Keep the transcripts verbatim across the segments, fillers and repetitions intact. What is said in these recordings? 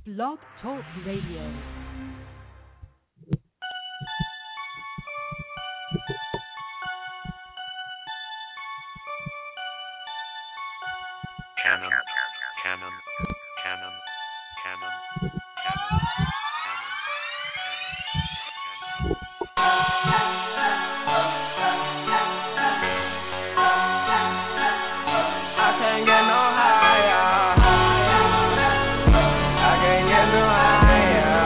Blog Talk Radio. Canon, canon, canon, canon, canon, I can't get no higher. I can't get no higher.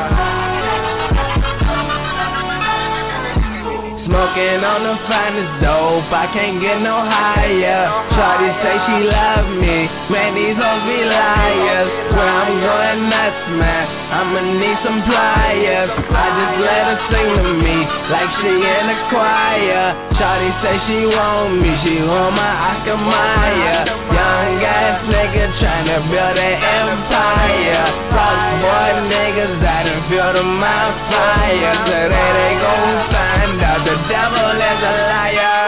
Smoking on the finest dope, I can't get no higher. Shawty say she love me, man these hoes be liars. Where I'm going nuts, man, I'ma need some pliers. I just let her sing to me, like she in the choir. Shawty say she want me, she want my Oscar Mayer. Young ass nigga tryna build an empire. Fuck boy niggas that done built on my fire. Today they gon' find out the devil is a liar.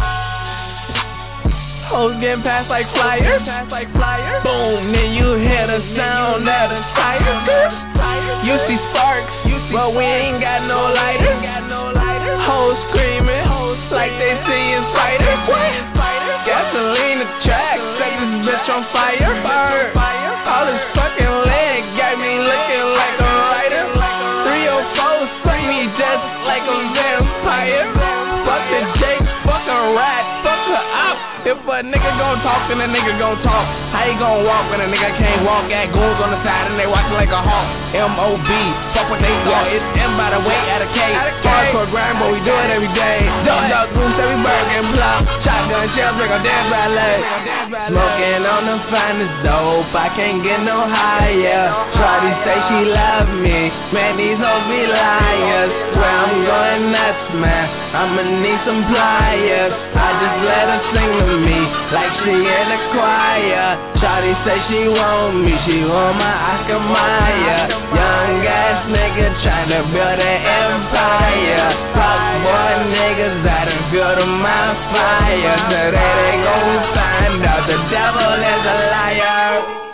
Hoes getting passed like flyers, like flyers. Boom, then you hear the sound of the tires. You see sparks, but we ain't got no lighters. Hoes screaming, like they seeing spiders. Gasoline the track, set this bitch on fire. All this fucking leg got me looking like a writer. three oh four suck me just like a vampire. Fuck the Jake, fuck a rat, fuck her up. If a nigga gon' talk, then a nigga gon' talk. How you gon' walk when a nigga can't walk? Got goons on the side and they watchin' like a hawk. M O B, fuck what they thought. It's M by the way, at a K. Hardcore grind, but we do it every day. Dog, dog, goose, every bird and plop. Shotgun shells, make a dance ballet. Smoking on the finest dope, I can't get no higher. Shawty say she love me, man these hoes be liars. Where I'm going nuts, man, I'ma need some pliers. I just let her sing to me, like she in the choir. Shawty say she want me, she want my Oscar Mayer. Young ass nigga tryna build an empire. Fuck boy niggas that done built on my fire. Today they gon' find out the devil is a liar.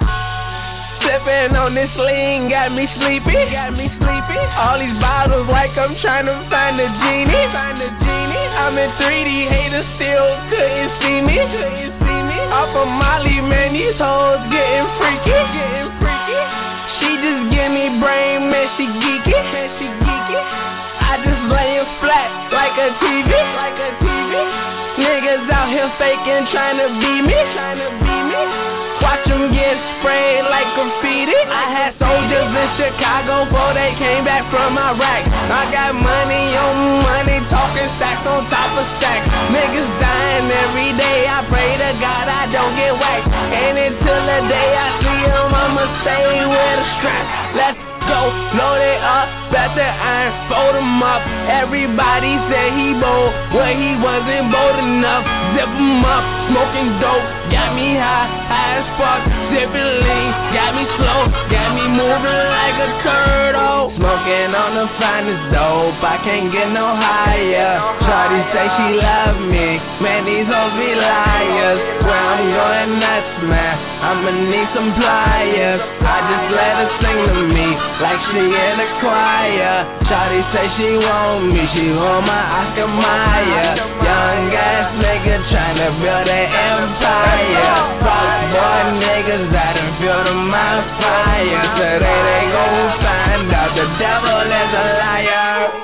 Sippin' on this lean, got me sleepy, got me sleepy. All these bottles like I'm trying to find a genie, find a genie. I'm in three D, haters still couldn't see me, couldn't see me. Off of Molly, man, these hoes getting freaky, getting freaky. She just give me brain, man, she geeky, man, she geeky. I just layin' flat like a T V, like a T V. Niggas out here faking, trying to be me, trying to be me. Watch them get sprayed like graffiti. I had soldiers in Chicago before they came back from Iraq. I got money on money, talking stacks on top of stacks. Niggas dying every day. I pray to God I don't get whacked. And until the day I see him, I'ma stay with a strap. Let's go, load it up, bet the iron, fold him up. Everybody said he bold, but he wasn't bold enough. Zip him up, smoking dope, got me high, high as fuck. Zipping lean, got me slow, got me moving like a turtle. Smoking on the finest dope, I can't get no higher. Shawty say she love me, man these hoes be liars. Where I'm going nuts, man, I'ma need some pliers. I just let her sing to me, like she in the choir. Shawty say she want me, she want my Oscar Mayer. Young ass nigga tryna build an empire. Fuck boy niggas that done built on my fire. Today they gon' find out the devil is a liar.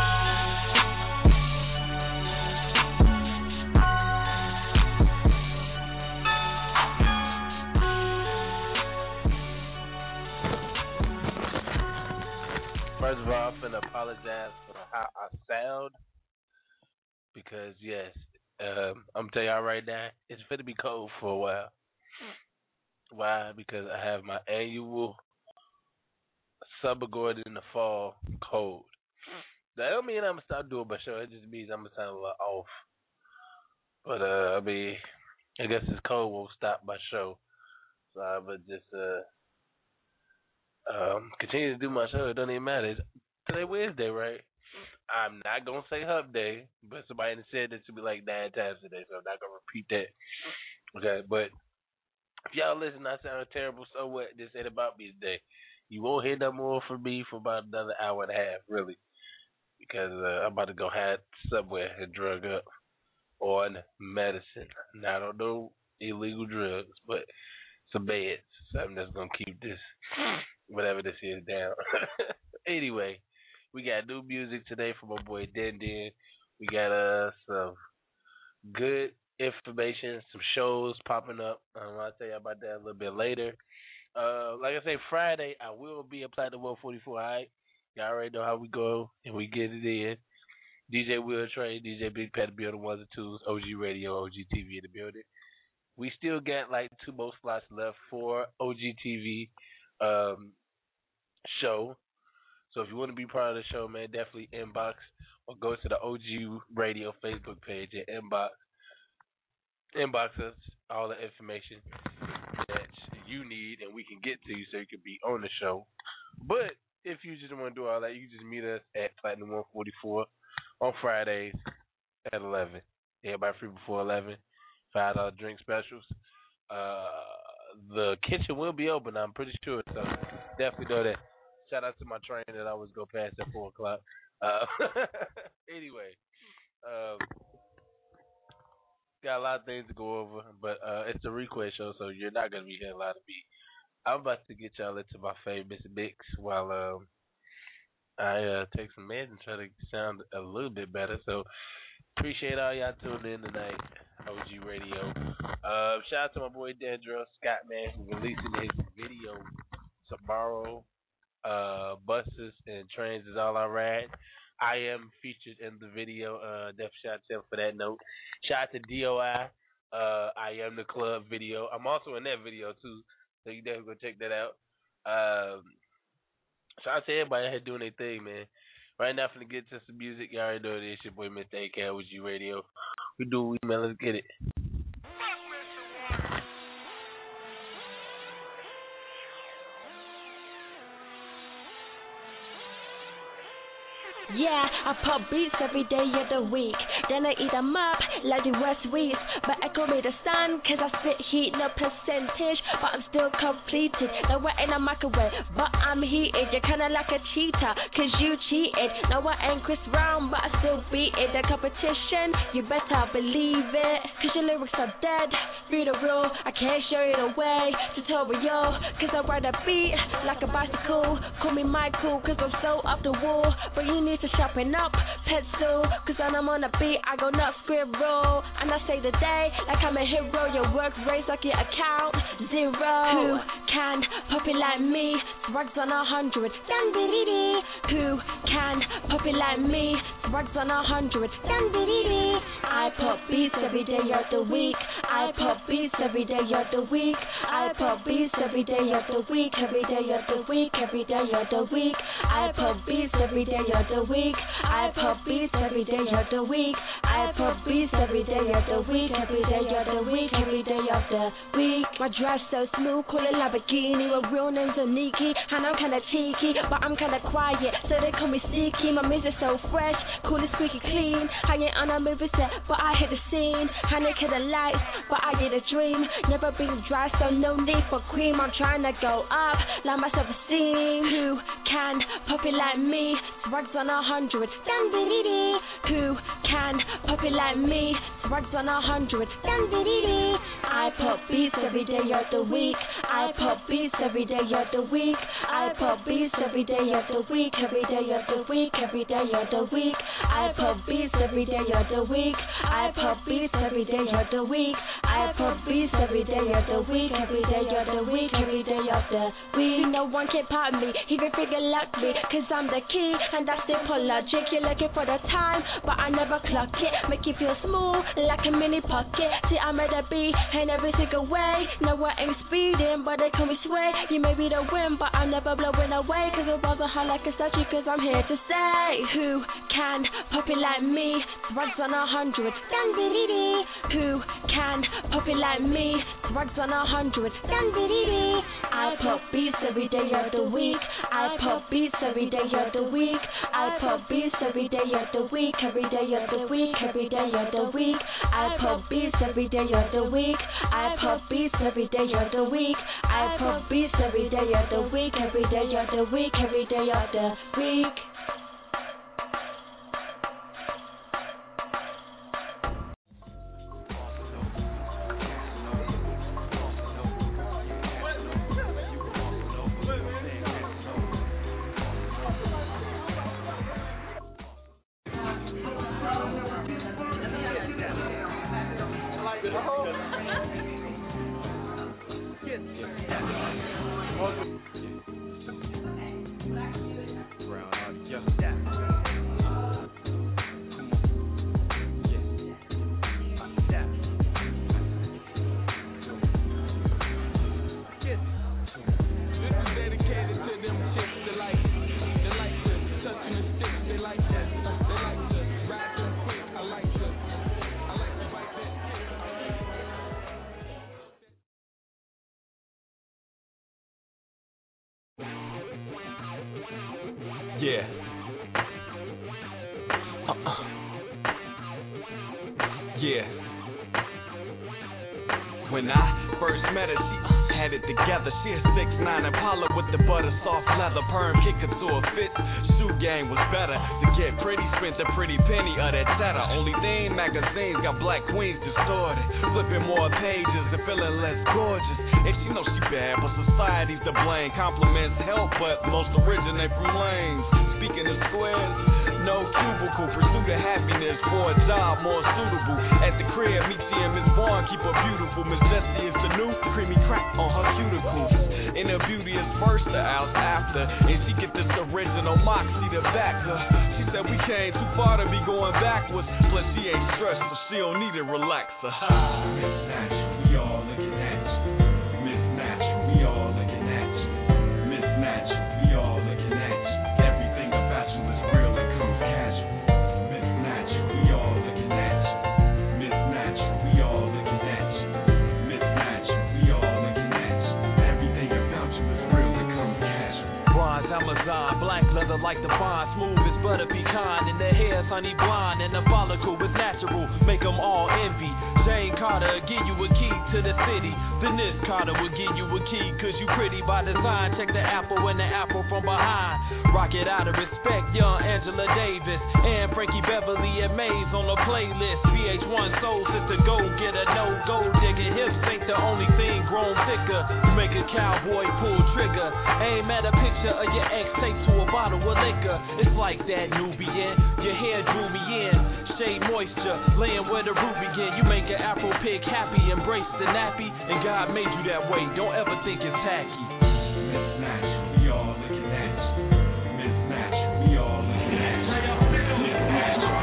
First of all, I'm finna apologize for how I sound because yes, um, I'm telling y'all right now, it's finna be cold for a while. Why? Because I have my annual summer going in the fall cold. That don't mean I'm gonna stop doing my show. It just means I'm gonna sound a little off. But uh, I mean, I guess this cold won't stop my show, so I'm gonna just uh. Um, continue to do my show. It doesn't even matter. It's today Wednesday, right? I'm not gonna say Hump Day, but somebody said it to me like nine times today, so I'm not gonna repeat that. Okay, but if y'all listen, I sound terrible. So what? This ain't about me today. You won't hear no more from me for about another hour and a half, really, because uh, I'm about to go hide somewhere and drug up on medicine. Now I don't know illegal drugs, but some meds, something that's gonna keep this, whatever this is, down. Anyway, we got new music today from my boy Den Den. We got uh some good information, some shows popping up. Um, I'll tell you about that a little bit later. Uh, like I say, Friday I will be at Platinum one forty-four. All right, y'all already know how we go and we get it in. D J Will Trey, D J Big Pat, building ones and twos, O G Radio, O G T V in the building. We still got like two more slots left for O G T V um, show. So if you want to be part of the show, man, definitely inbox or go to the O G Radio Facebook page and inbox inbox us all the information that you need and we can get to you so you can be on the show. But if you just want to do all that, you can just meet us at Platinum one forty-four on Fridays at eleven. Everybody free before eleven. five dollar drink specials. Uh, the kitchen will be open, I'm pretty sure, so definitely know that. Shout out to my train that I always go past at four o'clock. Uh, anyway, um, got a lot of things to go over, but uh, it's a request show, so you're not going to be hearing a lot of me. I'm about to get y'all into my famous mix while um, I uh, take some meds and try to sound a little bit better. So appreciate all y'all tuning in tonight, O G Radio. Uh, shout out to my boy Dandruff Scott, man, who's releasing his video tomorrow. Uh, buses and trains is all I ride. I am featured in the video. Uh, def shout out to him for that note. Shout out to D O I. Uh, I am the club video. I'm also in that video too, so you definitely go check that out. Um, shout out to everybody out here doing their thing, man. Right now, I'm finna get to some music. Y'all already know it is. Your boy Mister A K O G Radio. We do we man. Let's get it. Yeah, I pop beats every day of the week. Then I eat them up like the West Weeds. But echo me the sun, cause I spit heat, no percentage. But I'm still completed. No, I ain't a microwave, but I'm heated. You're kinda like a cheater, cause you cheated. No, I ain't Chris Brown, but I still beat it. The competition, you better believe it. Cause your lyrics are dead, read the rule. I can't show you the way, tutorial. Cause I ride a beat like a bicycle. Call me Michael, cause I'm so up the wall. But you need to sharpen up, pencil, cause when I'm on the beat, I go nuts, squirrel. And I say the day, like I'm a hero. Your work rates like your account, zero. Who can pop it like me? Rugs on a hundred, who can pop it like me? Rugs on a hundred, I pop beats every day of the week. I pop beats every day of the week. I pop beats every day of the week. Every day of the week, every day of the week. I pop beats every day of the week. I pop beats every day of the week. I pop beats every day of the week. Every day of the week, every day of the week. My dress so smooth, call it Lamborghini. My real name's Aniki, and I'm kinda cheeky, but I'm kinda quiet, so they call me sneaky. My music so fresh, cool and squeaky clean. I ain't on a movie set, but I hit the scene. I ain't hit the lights, but I did a dream. Never been dry, so no need for cream. I'm trying to go up, like my self-esteem. Who can pop it like me? Rugs on a hundred. Who can pop it like me? Rugs on a hundred. I pop beats every day of the week. I pop beats every day of the week. I pop beats every day of the week. Every day of the week. Every day of the week. I pop beats every day of the week. I pop beats every day of the week. I pop beats every day of the week. Every day of the week. Every day of the week. No one can pop me, even figure like me, cause I'm the key and that's the pull logic. You're looking for the time, but I never clock it. Make you feel smooth like a mini pocket. See, I'm at a beat in every single way. No, I ain't speeding, but they call me sway. You may be the wind, but I'm never blowing away. Cause the balls are hot like a statue, cause I'm here to stay. Who can pop it like me? Rugs on a hundred. Who can pop it like me? Rugs on a hundred. I pop beats every day of the week. I pop beats every day of the week. I pop beats every day of the week. Every day of the week. Every day of the week. I pop beats every day of the week. I pop beats every day of the week. I pop beats every day of the week. Every day of the week. Every day of the week. Yeah. Uh-uh. Yeah. When I first met her, she uh, had it together. She a six nine Impala with the butter soft leather. Perm kicker to a fit. Shoe game was better. To get pretty, spent a pretty penny of that cheddar. Only thing, magazines got black queens distorted. Flipping more pages and feeling less gorgeous. And she knows she bad, but society's to blame. Compliments help, but most originate from lanes. Speaking of squares, no cubicle. Pursue the happiness for a job more suitable. At the crib, meet she and Miss Vaughn keep her beautiful. Miss Jessie is the new creamy crack on her cuticles. And her beauty is first, the hours after. And she get this original moxie to back her. She said we came too far to be going backwards. Plus she ain't stressed, so she don't need a relaxer. Miss Natural, we all looking at you. Miss Natural, we all looking at you. Miss Natural, we all looking at you. Everything about you is real and comes casual. Miss Natural, we all looking at you. Miss Natural, we all looking at you. Miss Natural, we all looking at you. Everything about you is real and comes casual. Bronze Amazon, black leather like the bond, smooth as butter pecan, and the hair's honey blonde, and the follicle is natural, make them all envy. Jane Carter give you a key to the city. Then this Carter will give you a key, cause you pretty by design. Check the apple and the apple from behind. Rock it out of respect, young Angela Davis and Frankie Beverly and Mays on the playlist. V H one Soul Sister, go get a no go digger. Hips ain't the only thing grown thicker. You make a cowboy pull trigger. Aim at a picture of your ex taped to a bottle of liquor. It's like that Nubian, your hair drew me in. Shade moisture, laying where the root begin. You make an Afro pig happy, embrace the nappy, and God made you that way. Don't ever think it's tacky. Miss Natural, we all looking at you. Miss Natural, we all looking at you. Miss Natural, we all looking at you.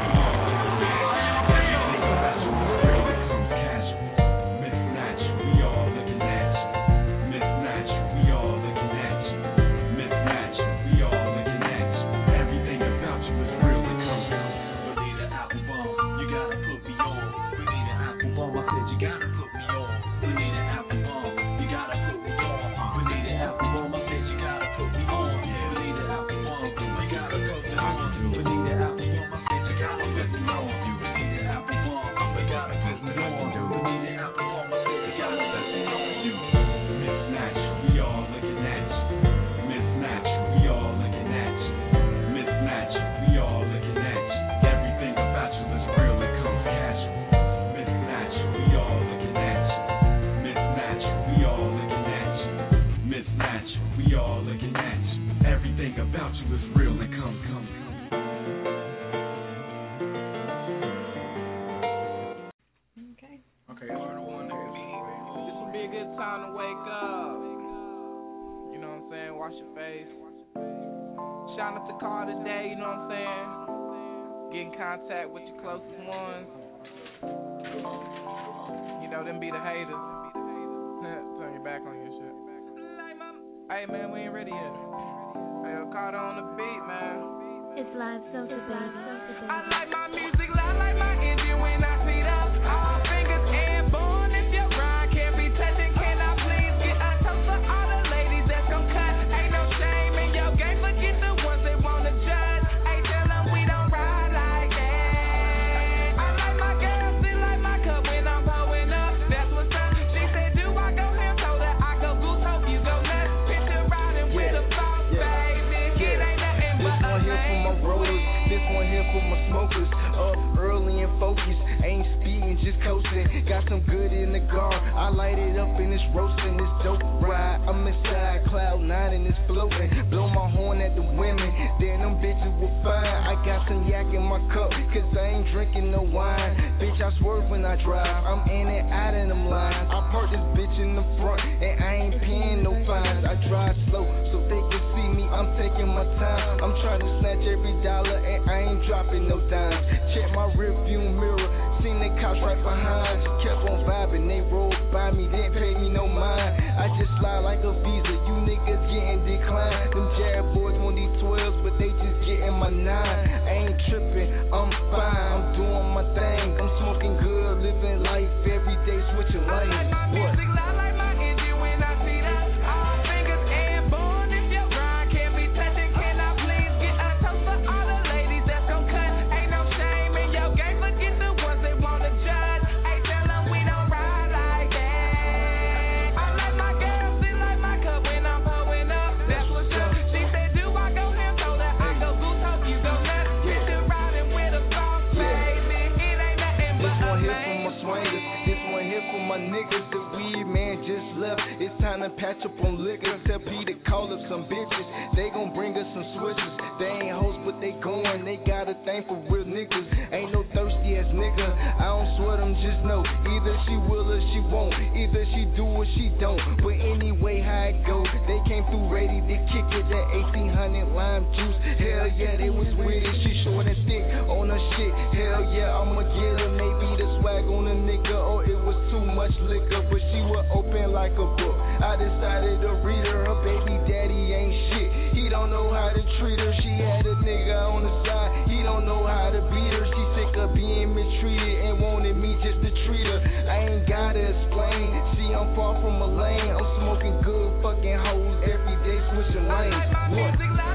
Miss Natural, we all looking at you. Miss Natural, we all looking at you. Miss Natural, we all looking at you. Everything about you is real and comes out. We need an apple bomb, you gotta put me on. We need an apple bomb, I said you gotta put me on. We need an apple bomb, you gotta put me on. We need an apple bomb, I said you gotta put me on. We need an apple bomb, you gotta put me on. We need an apple bomb, I said you gotta put me on. We need an apple bomb, we gotta put me on. We need an apple bomb, I said you gotta put me on. Miss Natural, we all looking at you. Miss Natural, we all looking at you. Miss Natural, we all looking at you. Everything about you is real and comes casual. Miss Natural, we all looking at you. Miss Natural, we all looking at you. Miss Natural, we all looking at you. Everything about you is real and comes, comes, comes. Okay. Okay, this would be a good time to wake up. You know what I'm saying? Wash your face. Shout out to call today, you know what I'm saying? Get in contact with your closest ones. You know, them be the haters. Turn your back on your shit. Hey man, we ain't ready yet. Hey, yo, Carter on the beat, man. It's live, so the baby. I like my music loud like my engine when I speed up. All fingers airborne if your ride can't be touching. Can I please get a toast for all the ladies? This one here for my smokers. Up early and focused. Ain't speeding, just coasting. Got some good in the guard. I light it up and it's roasting. This dope ride. I'm inside cloud nine and it's floating. Blow my horn at the women. Then them bitches will fine. I got some yak in my cup. Cause I ain't drinking no wine. Bitch, I swerve when I drive. I'm in and out of them lines. I park this bitch in the front. And I ain't paying no fines. I drive slow so they can see me. I'm taking my time. I'm trying to snatch every dollar and I ain't dropping no dimes. Check my rearview mirror, seen the cops right behind. Just kept on vibing, they rolled by me, didn't pay me no mind. I just slide like a visa, you niggas getting declined. Them jab boys want these twelves, but they just getting my nine. I ain't tripping, I'm fine, I'm doing my thing. I'm smoking good, living life every day, switching lanes. What? Niggas, the weed man just left. It's time to patch up on liquor. Tell P to call up some bitches. They gon' bring us some switches. They ain't hoes, but they going. They got a thing for real niggas. Ain't no thirsty ass nigga. I don't sweat them, just know. Either she will or she won't. Either she do or she don't. But anyway, how it go? They came through ready to kick it. That eighteen hundred lime juice. Hell yeah, they was with it. She short and thick on her shit. Hell yeah, I'ma get her. Maybe the swag on a nigga, or it was too much liquor, but she was open like a book. I decided to read her. Her baby daddy ain't shit. He don't know how to treat her. She had a nigga on the side. He don't know how to beat her. She sick of being mistreated and wanted me just to treat her. I ain't gotta explain. See, I'm far from a lane. I'm smoking good fucking hoes every day, switching lanes. What?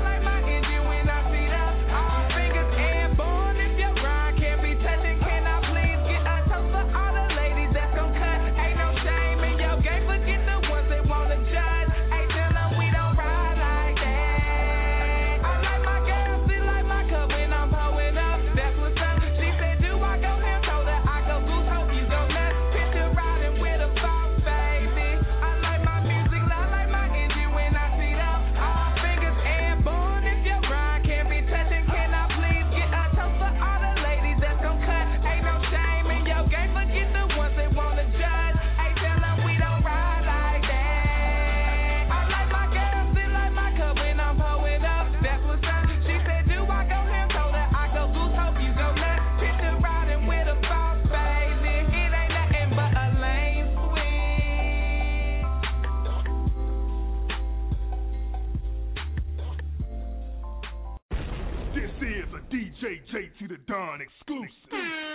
J T the Don exclusive.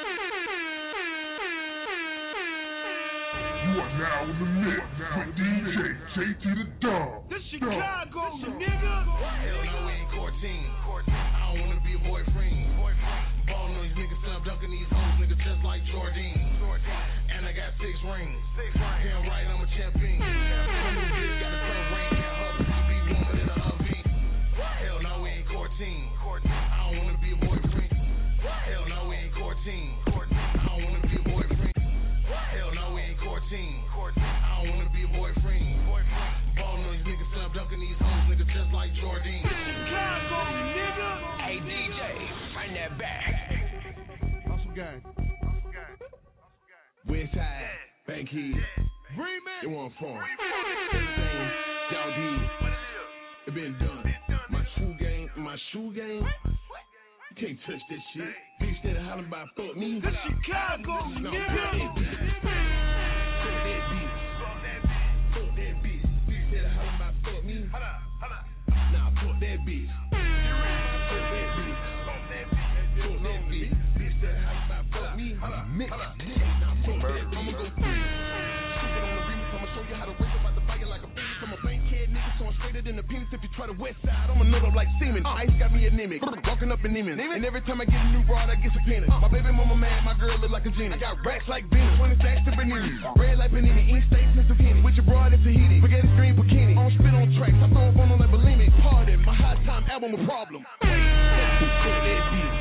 You are now in the mix with D J J T the Don. This Chicago, nigga. Hell no, we ain't fourteen. I don't wanna be a boyfriend. Ball noise niggas, I'm dunking these hoes, niggas just like Jordan. And I got six rings. Damn right, I'm a champion. Some of the bitch got a sun ring, can't hustle, I be warmer than an oven. Hell no, we ain't fourteen. I don't wanna be a boyfriend. Hell no, we ain't fourteen. I don't wanna be a boyfriend. Hell no, we ain't fourteen. I don't wanna be a boyfriend. Ball noise niggas, I'm dunking these hoes, niggas just like Jordan. Chicago, nigga. Hey D J, bring that back. Hustle gang. West side, Bankhead. It wasn't fun. Everything y'all did, it been done. My shoe game, my shoe game. You can't touch that shit. Bitch that hollering about fuck me. The Chicago, no, nigga. Fuck that bitch. Fuck that bitch. Fuck that bitch. Bitch that hollering about fuck me. Nah, fuck that bitch. Fuck that bitch. Fuck that bitch. Bitch that hollering about fuck me. Mix. Nah, fuck that bitch. I'ma go free. Stupid on the remix. I'ma show you how to race up out the fire like a bitch. I'm a bankhead nigga, so I'm straighter than the penis. If you try the west side, I'ma nut up like semen. Ice got me anemic. Walking up in demons. And every time I get a new broad, I get some penis. My baby mama mad, my girl look like a genie. I got racks like Venus. twenty stacks to Benini. Red like Panini. East States and Zucchini. With your broad in Tahiti. Spaghetti green bikini. On spit on tracks. I throw up on them like bulimic. Pardon, my high time album a problem. Fuck that bitch.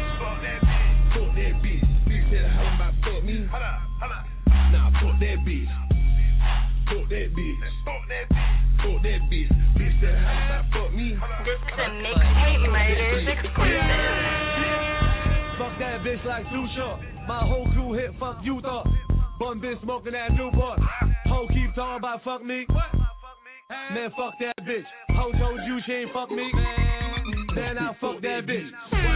that bitch. Bitch said how about fuck me. Hold up, hold up. Nah, fuck that bitch. Fuck that bitch. Fuck that bitch. Fuck that bitch. Bitch said how about fuck me. This is a Nick Hatematerz exclusive. Fuck that bitch like too short. My whole crew hit fuck you thought. Bun bitch smoking that Newport. Ho keep talking about fuck me. Man, fuck that bitch. Ho told you she ain't fuck me. Man, I fuck that bitch.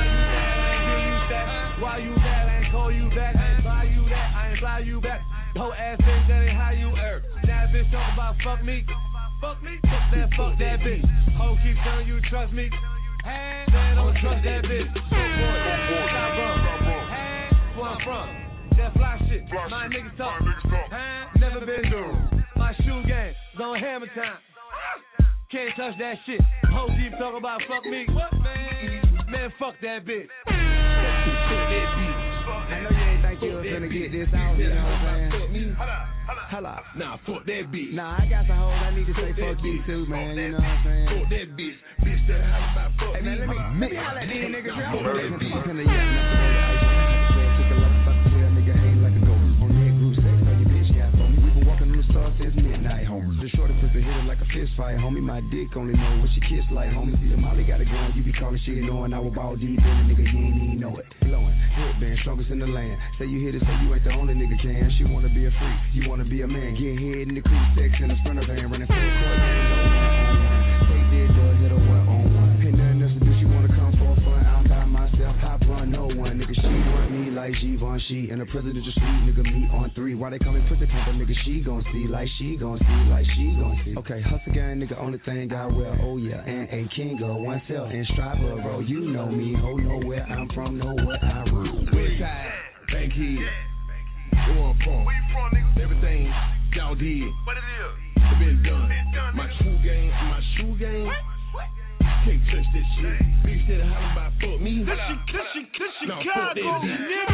Why you mad? Give you that? Why you mad? I ain't call you back. I ain't buy you that. I ain't fly you back. Ho ass bitch, that ain't how you earn. That bitch talk about fuck me. Fuck me. Fuck that, fuck that bitch. Ho keep telling you trust me. Hey, man, don't trust that bitch. So boy, stop from. Hey, where I'm from. That fly shit. My niggas talk. Hey, never been through. My shoe game is on hammer time. Can't touch that shit. Ho keep talking about fuck me. What, man? Man, fuck that bitch. Fuck that bitch. I know you ain't think you was gonna get this out, you know what I'm saying? Holla. Nah, fuck that bitch. Nah, I got some hoes I need to say fuck you too, man, you know what I'm saying? Fuck that bitch. Bitch that holla about fuck hey, man, me. let me, let me holla at these niggas real quick. Fuck I'm finna yell, kick a like a fucking tail, nigga hang like a goat. On that goose, sex, so your bitch got for me. We been walking on the stars since midnight, homie. The shorty put the hitter like a fist fight, homie. My dick only know what she kiss like, homie. See the Molly got it going, you be calling shit knowing I was ball deep in the nigga, you ain't even know it. Blowing, headband, strongest in the land. Say you hit it, so you ain't the only nigga can. She wanna be a freak, you wanna be a man. Get head in the crew, sex in the front of van, running full court, ain't no one on one. Take that dog, hit her one on one. Ain't nothing else to do, she wanna come for fun. I'm by myself, hop run, no one. Nigga, she want me like Givenchy. And the presidential suite, nigga, me on three. Why they call me pussy pumper, nigga, she gon' see. Like she gon' see, like she gon' see. Okay, hustle gang, nigga, only thing I wear, oh yeah. And a king of oneself, and striper, bro. You know me, ho, know where I'm from, know what I rule. Westside, Bankhead. Where I'm from. Where you from, nigga? Everything y'all did. What it is? It been done. My true game, my shoe game. Can't touch this shit. Bitch said how about fuck me. Cushy, cushy, cushy, no, fuck that Chicago, bitch. nigga.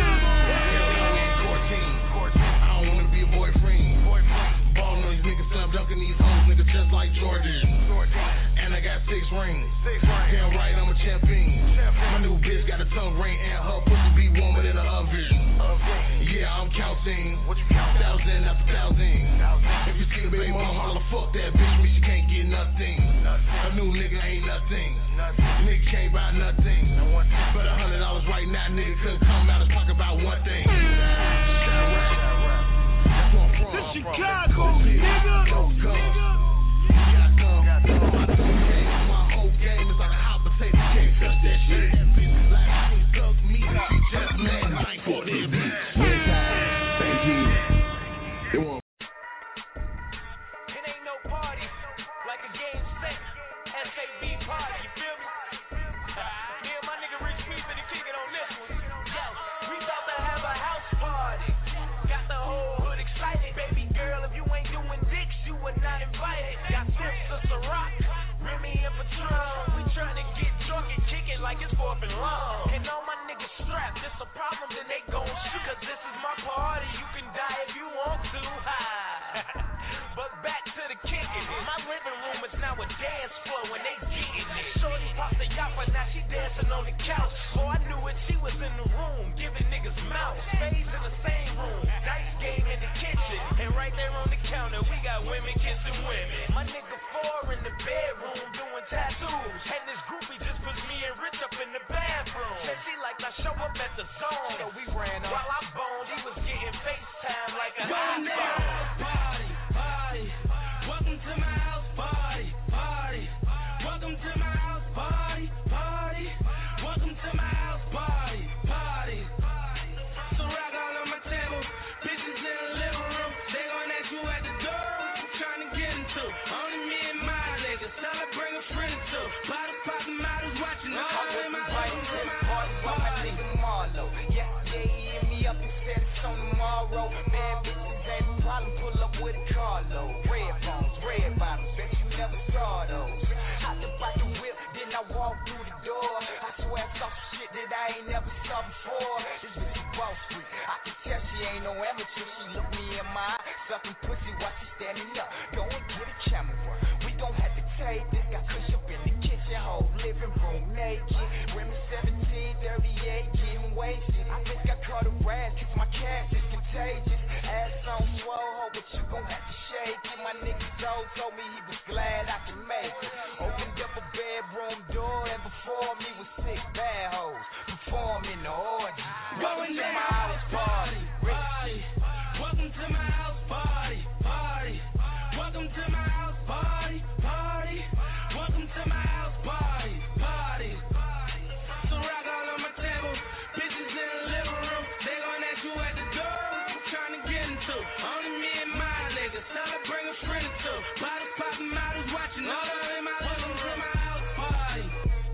I don't wanna be a boyfriend. Ballin' on these niggas, slam dunking these hoes, niggas just like Jordan. And I got six rings. Damn right, I'm a champion. My new bitch got a tongue ring and her pussy be warmer than an oven. Yeah, I'm counting. What you count? Thousand after thousand. If you see a baby mama holler, fuck that bitch, me she can't get nothing. A new nigga ain't nothing. Nigga can't buy nothing. But a hundred dollars right now, nigga couldn't come out and talk about one thing. The Chicago, nigga. Go, go. Got some. My whole game is like a hot potato. Can't touch that shit. Like I ain't stuck me. She just mad. I ain't for this bitch. Thank you. It won't. It ain't no party like a game set. S A B party, you feel me? Me and my nigga Rich Sweet finna kick it on this one. Yo, we about to have a house party. Got the whole hood excited. Baby girl, if you ain't doing dicks, you are not invited. Got Sister Ciroc, Remy and Patron. We tryna get drunk and kick it like it's fourth and long. And all my niggas strapped. It's a problem, then they gon' shoot. Cause this is my party. You can die if you want to. But back to the kicking. My living room is now a dance floor when they getting it. Shorty popped the yappa, now she dancing on the couch. Oh, I knew it, she was in the room, giving niggas mouth. Stays in the same room, dice game in the kitchen. And right there on the counter, we got women kissing women. My nigga four in the bedroom doing tattoos. And this groupie just puts me and Rich up in the bathroom. Said she like I show up at the zone. So we ran up. While I boned, he was getting FaceTime like a hot Party, party. Welcome to my house party, party. Welcome to my house party, party. Welcome to my house party, party. So rock all on my table, bitches in the living room. They gon' ask you at the door what you tryna get into. Only me and my niggas, tell her bring a friend or two. Bottle poppin' models watching all in my living room. Party, Marlo. Yeah, yeah, hit me up and said it's on tomorrow. Bad bitches ain't no problem, pull up with a carload. Red phones, red bottles, bet you never saw those. Hop the back the whip, then I walk through the door. I swear I saw some shit that I ain't never saw before. This bitch is Wall Street, I can tell she ain't no amateur. She look me in my eye, sucking pussy while she standing up. Go and get a camera, we gon' have to take this. Got Kush up in the kitchen, whole living room naked. Women seventeen, thirty-eight, getting wasted. I just got the rats, cause my cash is contagious. Ass on swole, but you gon' have to shake it. My nigga Joe told me he was glad I could make it. Opened up a bedroom door, and before me was six bad hoes performing the orgy. Welcome to my house party. Party. Welcome to my house party. Party. Welcome to my house party. Party. Welcome to my house party. Party. So rock all on my table. Bitches in the living room. They gon' ask you at the door. What you tryna get into? Only me and my niggas. Tell her bring a friend or two. Bottles popping, models watching. All of in my living room. My house party.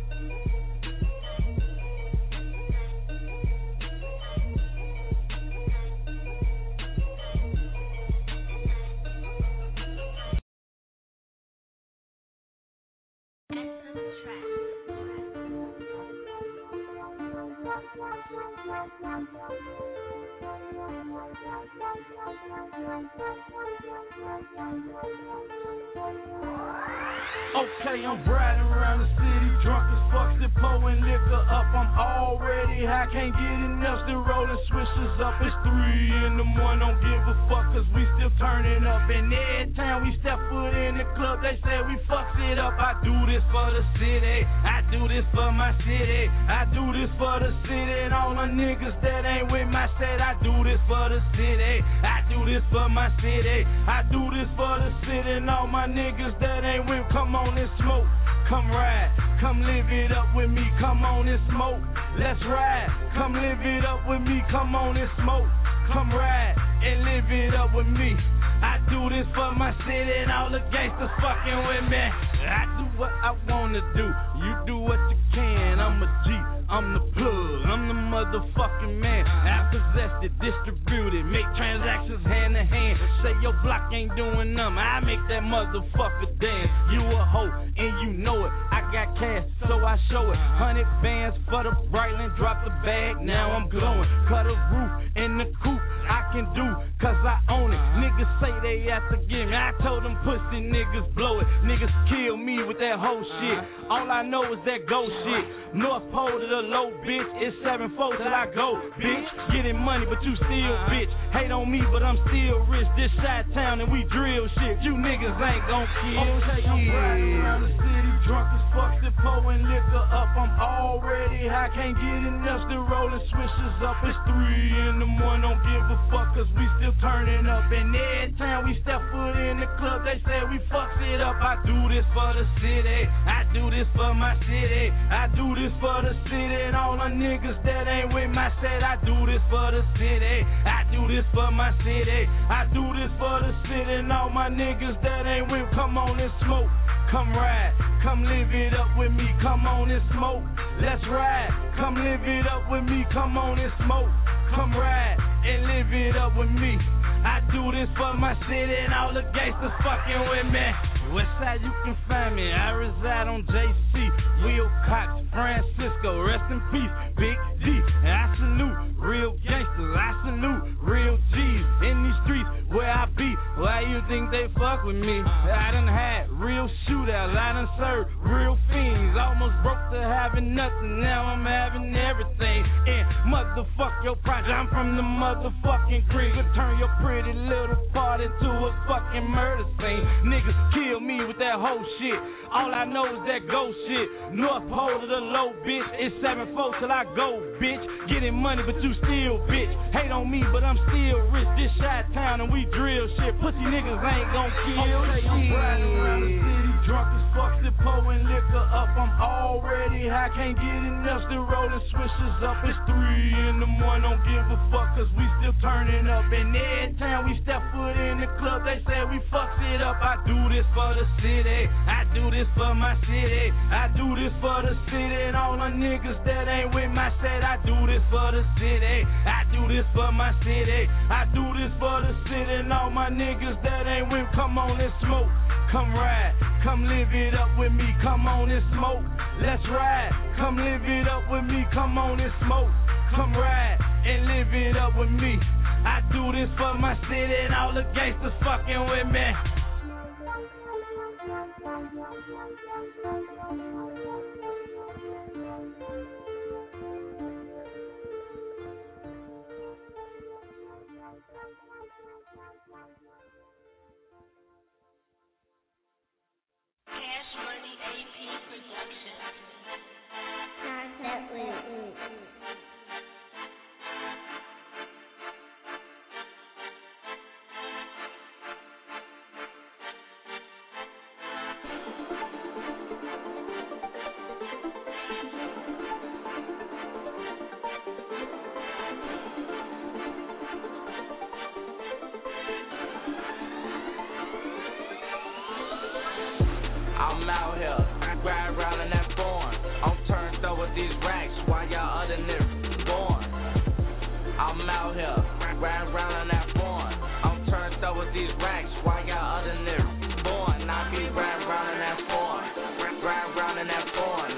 Okay, I'm riding around the city, drunk as fuck, still pouring liquor up. I'm already high, can't get enough, still rolling swishers up. It's three in the morning, don't give a fuck, cause we still turning up. And every time we step foot in the club, they say we fucks it up. I do this for the city, I do this for my city, I do this for the city. And all the niggas that ain't with my set, I do this for the city, I do this for my city, I do this for the city. And all my niggas that ain't with, come on and smoke, come ride, come live it up with me, come on and smoke, let's ride, come live it up with me, come on and smoke, come ride, and live it up with me. I do this for my city and all the gangsters fucking with me. I do what I wanna do, you do what you can. I'm a G, I'm the plug, I'm the motherfucking man. I possess it, distribute it, make transactions hand to hand. Say your block ain't doing nothing, I make that motherfucker dance. You a hoe and you know it, I got cash so I show it. Hundred bands for the Breitling, drop the bag, now I'm glowing. Cut a roof in the coupe, I can do, cause I own it. Niggas say they have to give me, I told them pussy niggas blow it. Niggas kill me with that whole shit, all I know is that ghost shit. North Pole to the low, bitch, it's seven four till I go, bitch. Getting money but you still bitch, hate on me but I'm still rich. This Chi-Town and we drill shit, you niggas ain't gon' kill okay, shit. I'm riding around the city, drunk as fuck, still pouring liquor up. I'm already high, can't get enough, still rolling swishers up. It's three in the morning, don't give a fuck, cause we still turning up. And every time we step foot in the club, they say we fucks it up. I do this for the city, I do this for my city, I do this for the city. And all the niggas that ain't with my set, I do this for the city, I do this for my city, I do this for the city. And all my niggas that ain't with, come on and smoke, come ride, come live it up with me, come on and smoke, let's ride, come live it up with me, come on and smoke, come ride, and live it up with me. I do this for my city and all the gangsters fucking with me. Westside you can find me, I reside on J C, Will Cox, Francisco, rest in peace, Big G. And I salute real gangsters, I salute real G's in these streets where I be. Why you think they fuck with me? I done had real shootouts, I done served real fiends. Almost broke to having nothing, now I'm having everything. And motherfuck your project, I'm from the motherfucking creek. Turn your pretty little part into a fucking murder scene. Niggas kill me with that whole shit, all I know is that ghost shit. North Pole to the low, bitch, it's seven four till I go, bitch. Getting money but you still bitch, hate on me but I'm still rich. This Chi-Town and we drill shit, pussy niggas ain't gon' kill okay, shit. I'm riding around the city, drunk as fuck, still pouring liquor up. I'm already high, can't get enough, still rolling swishers up. It's three in the morning, don't give a fuck, cause we still turning up. And every time we step foot in the club, they say we fucks it up. I do this for the city, I do this for my city, I do this for the city. And all the niggas that ain't with my set, I do this for the city, I do this for my city, I do this for the city. And all my niggas that ain't with, come on and smoke, come ride, come live it up with me, come on and smoke, let's ride, come live it up with me, come on and smoke, come ride, and live it up with me. I do this for my city and all the gangsters fucking with me.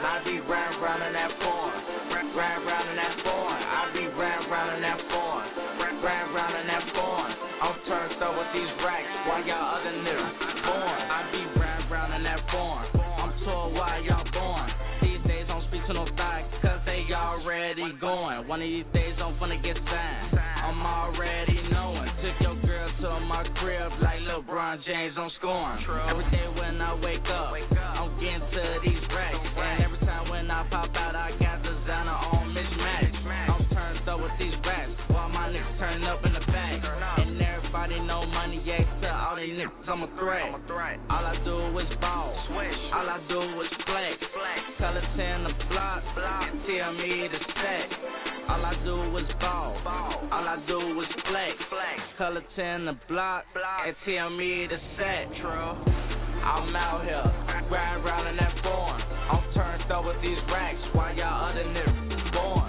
I be round round in that foreign. Round round in that foreign. I be round round in that foreign. Round round in that foreign. I'm turned up with these racks while y'all other niggas born. I be round round in that foreign. I'm told why y'all born. These days don't speak to no thigh, cause they already going. One of these days I'm finna get signed. I'm already knowing. Took your girl to my crib like LeBron James, I'm scoring. Every day when I wake up, I'm getting to these racks. And every time when I pop out, I got designer on mismatch. I'm turned up with these racks while my niggas turn up in the back. And everybody know money, yeah, to all these niggas, I'm a threat. All I do is ball. All I do is flex. Color ten the block, and tell me to set. All I do is ball. All I do is flex. Color ten the block, and tell me to set. True. I'm out here, grind round in that foreign. I'm turned up with these racks while y'all other niggas born.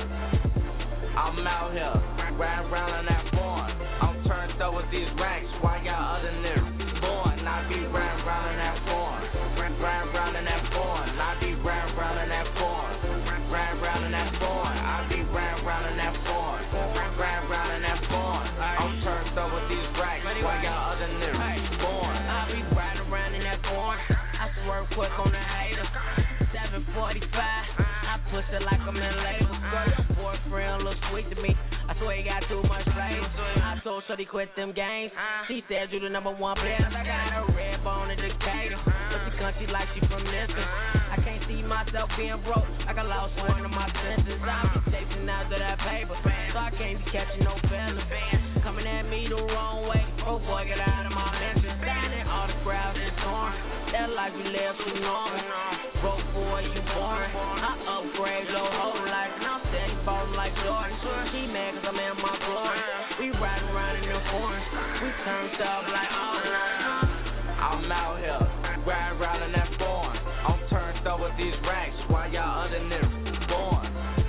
I'm out here, grind round in that foreign. I'm turned up with these racks while y'all other niggas born. I be grind round in that foreign. Grind round in that foreign. I be grind round in that foreign. Grind round in that foreign. I be grind round in that foreign. Grind round in that foreign. I'm turned up with these racks while y'all other niggas born. I be riding around in that foreign. I swerve quick on the hater. seven forty-five. I push it like I'm in labor. Girl, your boyfriend looks sweet to me. I swear he got too much flavor. I told Shorty quit them games. She said you the number one player. I got a red bone in Decatur. But the country like she from Lisbon. I can't see myself being broke. I got lost one of my senses. I be chasing after that paper, so I can't be catching no feelings. Coming at me the wrong way. Oh boy, get out of my mention. Signing autographs and torn. That life you live too normal. Broke boy, you boring. I upgrade low whole life, and I'm steady ballin' like Jordan. She mad cause I'm in my glory. We riding around in the foreign. We turned up like all night. I'm out here, grind round in that foreign. I'm turned up with these racks while y'all other niggas born.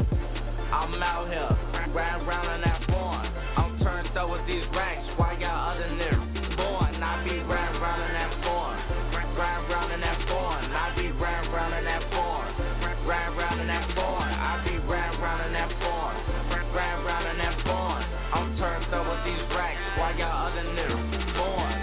I'm out here, grind round in that foreign. I'm turned up with these racks while y'all other niggas born. I be grind round in that foreign. Grind round in that foreign. I be grind round in that foreign. Grind round in that foreign. I be grind round in that foreign. Grind round in that foreign. I'm turned up with these racks while y'all other niggas born.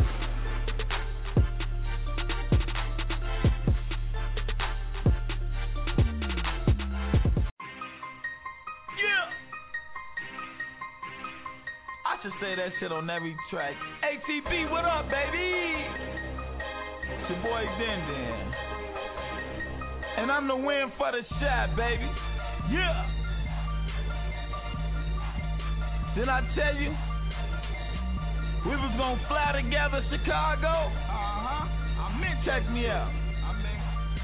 I should say that shit on every track. A T B, what up, baby? It's your boy Den Den. And I'm the win for the shot, baby. Yeah. Did I tell you we was gonna fly together, Chicago? Uh-huh. I'm in. Check me out. I'm in.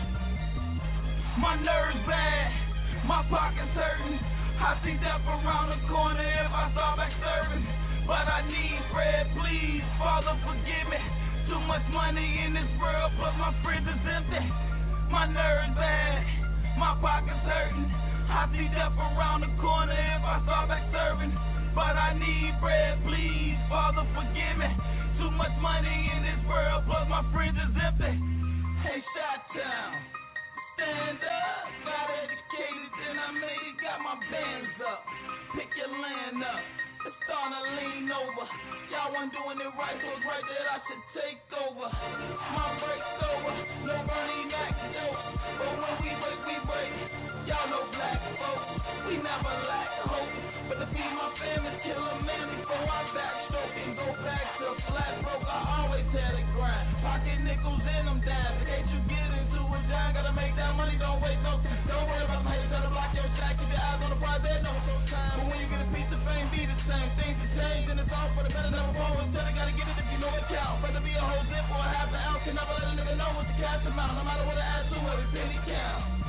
My nerves bad, my pockets hurting. I see death around the corner if I start back serving. But I need bread, please, Father, forgive me. Too much money in this world, but my fridge is empty. My nerves bad, my pockets hurting. I see death around the corner if I start back serving. But I need bread, please, Father, forgive me. Too much money in this world, but my fridge is empty. Hey, Chi-Town, stand up. Got educated, then I made it, got my bands up. Pick your land up. It's starting to lean over. Y'all weren't doing it right, so it's right that I should take over. My break's over, no Bernie Mac jokes. But when we break, we break. Y'all know black folks, we never lack hope. But to feed my family, kill a man before I backstroke and go back to flat broke. I always had a grind, pocket nickels in them dimes. In case you get into a job, gotta make that money, don't wait no time. Don't worry about my haters, try to block your shot, keep your eyes on the prize, there's no time. But when you get a piece of fame, be the same. Things have changed and it's all for the better. Never always tell you gotta get it if you know it count. Whether be a whole zip or a half an ounce, can never let a nigga know what the cash amount. No matter what I add to every penny count.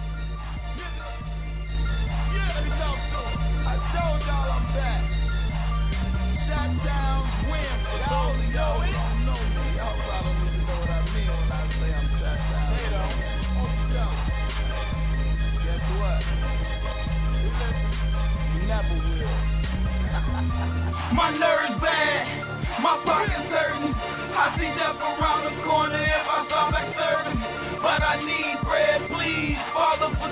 Yeah, let me talk to him. I told y'all I'm back. Chi-Town, win. Y'all only know it. Don't know me. Y'all probably need to know what I mean when I say I'm Chi-Town. They don't. Guess what? You never will. My nerves bad, my pockets hurting. I see death around the corner if I start back serving. But I need bread, please, Father,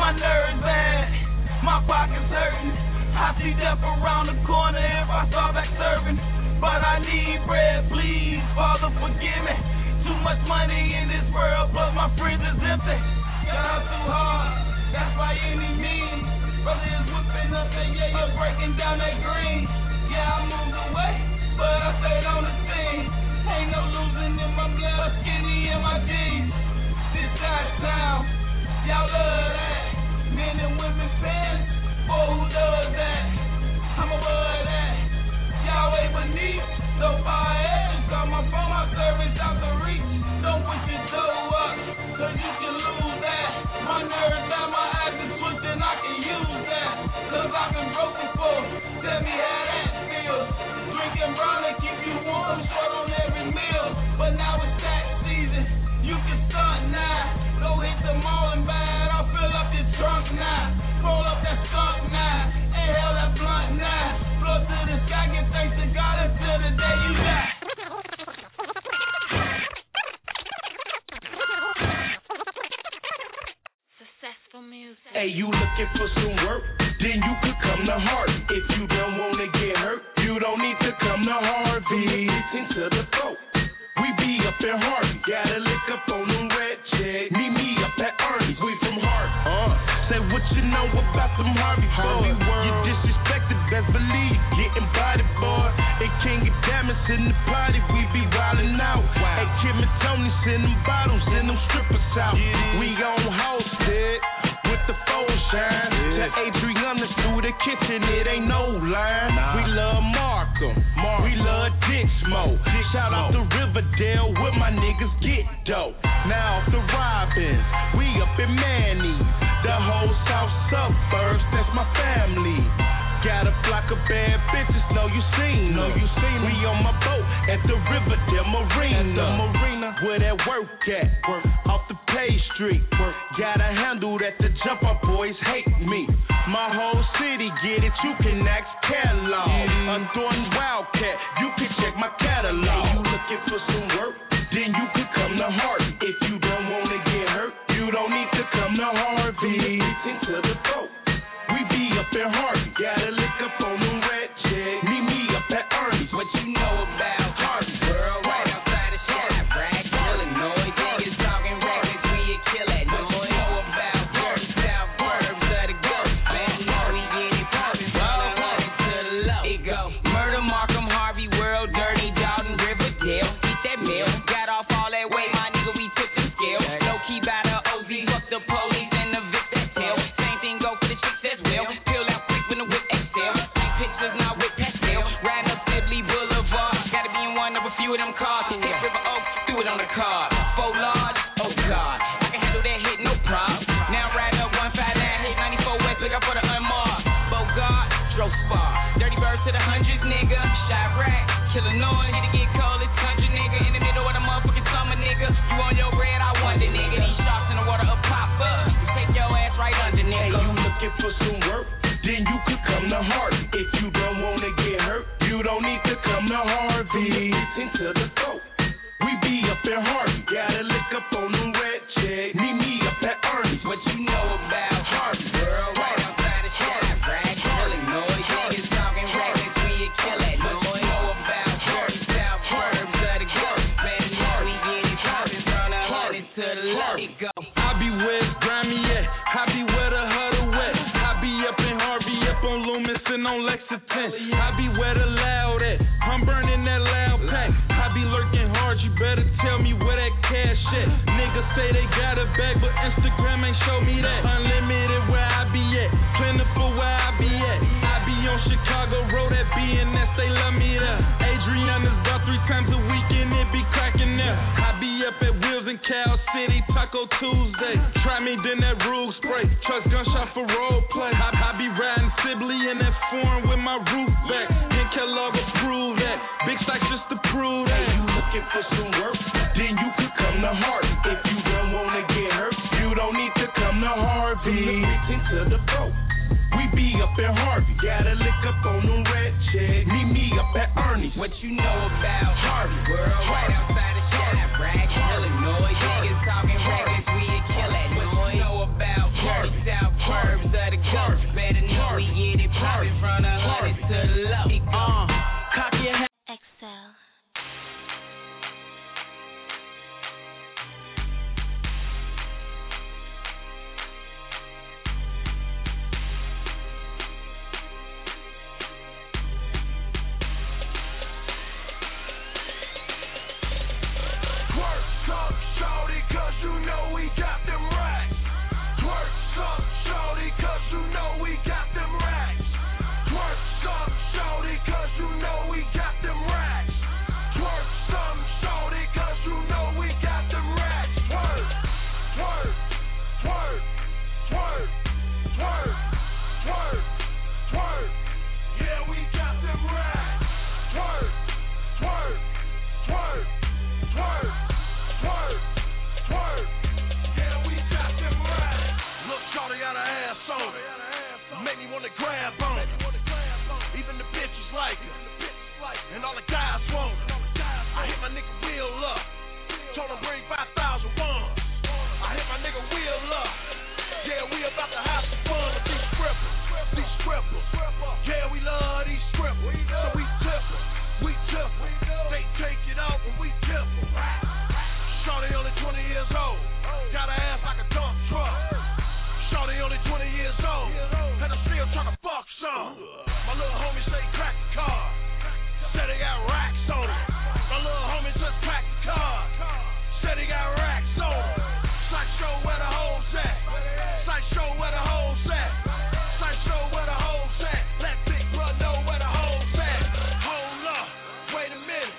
my nerves bad, my pockets hurting. I see death around the corner if I start back serving. But I need bread, please, Father, forgive me. Too much money in this world, plus my fridge is empty. Got too hard, that's by any means. Brother is whipping up and yeah, you're breaking down that green. Yeah, I moved away, but I stayed on the scene. Ain't no losing in my blood, skinny in my jeans. This side town, y'all love that. Men and women fans, boy, who does that? I'm above that. Y'all way beneath, so far ahead. Got my phone, my service out the reach. Don't push your toe up, cause you can lose that. My nerves and my eyes is twisting, I can use that. Cause I've been broke before, tell me how that feels. Drinking brown and keep you warm, short on every meal. But now it's tax season, you can start now. Go hit the mall and buy it, I'll fill up your trunk now. Roll up that skunk now, inhale that blunt now. Blow to the sky, give thanks to God until the day you die. Successful music. Hey, you looking for some work? Then you could come to Harvey. If you don't wanna get hurt, you don't need to come to Harvey. Listen to the throat. We be up in Harvey. Gotta lick up on them red checks. Meet me up at Ernie's. We from Harvey. Uh, say what you know about them Harvey boys. You disrespected, best believe you getting body, boy. And King of Diamonds in the party, we be wildin' out. Wow. Hey, Kim and Tony send them bottles, send them strippers out. Yeah. We on host it with the phone shine. Yeah. To Adriana's through the kitchen, it ain't no line. Nah. We love Markham, Markham. We love Dixmo. Dixmo. Shout out to Riverdale where my niggas get dope. Now off the Robins, we up in Manny. The whole south suburbs, that's my family. Got a flock of bad bitches, know you seen Know you seen We on my boat at the Riverdale Marina. At the Marina, where that work at? Work. Off the Page Street. Work. Gotta handle that, the jump up boys hate me. My whole city get it, you can ask catalog. Yeah. I'm doing Wildcat, you can check my catalog. Hey, you looking for some work? Then you can come to Harvey. If you don't wanna get hurt, you don't need to come to Harvey. Listen to the throat. We be up in Harvey. Gotta lick up on them red checks. Meet me up at Ernie's. What you know about Harvey, girl? Right outside the shop, right? Illinois. Niggas talking reckless, we kill that noise. What you know about Harvey, South Burbs of the Gulf? Man, you know we get it poppin', from the honey to the low. It go Murder, Markham, Harvey, World, Dirty, Dalton, Riverdale. Eat that meal. Got off all that weight, my nigga, we took the scale. Low key by the O Z, fuck the police and the Vic that tail. Same thing go for the chicks as well. Peel out quick when the whip exhale. Take pictures now with pastel. Riding up Sibley Boulevard. Gotta be in one of a few of them cars. Hit River Oaks, do it on the car. Four large, oh God. I can handle that hit, no problem. Now ride up one five nine, hit ninety-four West, look out for the unmarked. Bogart, Dro Spar. Dirty birds to the hundreds, nigga. Chirac, Killer Noise. Hit to get cold, it's country, nigga. In the middle of the motherfucking summer, nigga. You on your bread, I want it, nigga. These sharks in the water up pop up. You take your ass right under, nigga. Hey, you looking for some work? Then you could come to Harvey. If you don't wanna get hurt, you don't need to come to Harvey. Listen to the throat. We be up in Harvey. Gotta lick up on them red checks. Meet me up at Ernie's. What you know about Harvey, girl? Right outside the shop, right? Illinois. Niggas talking reckless, we kill that noise. What you know about Harvey, South Burbs of the Gulf? Man, you know we get it poppin', from the honey to the low. It go. I be where it's grimy at. I be where the huddle wet. I be up in Harvey, up on Loomis and on Lexington. I be where the loud at. I'm burning that loud pack. I be lurking hard, you better tell me where that cash at. Niggas say they got a bag, but Instagram ain't show me that. Unlimited where I be at, plentiful where I be at. I be on Chicago Road at B N S, they love me there. Adriana's about three times a week and it be cracking there. I be up at Wheels in Cal City, Taco Tuesday. Try me, then that rule spray. Trust gunshot for role play. I, I be riding Sibley in that foreign with my roof back. And Kellogg approve that. Big stacks just to prove that. Hey, you looking for some work? Then you could come to Harvey. If you don't wanna get hurt, you don't need to come to Harvey. Listen to the throat. We be up in Harvey. Gotta lick up on them red checks. Meet me up at Ernie's. What you know about Harvey, world? Right outside the shop, right? Illinois. Niggas talking reckless, we kill that noise. What you know about Harvey, South he got racks on him. My little homie just cracked the car. Said he got racks on him. Sight show where the hoes at. Sight show where the hoes at. Sight show where the hoes at. Let big bro know where the hoes at. Hold up, wait a minute.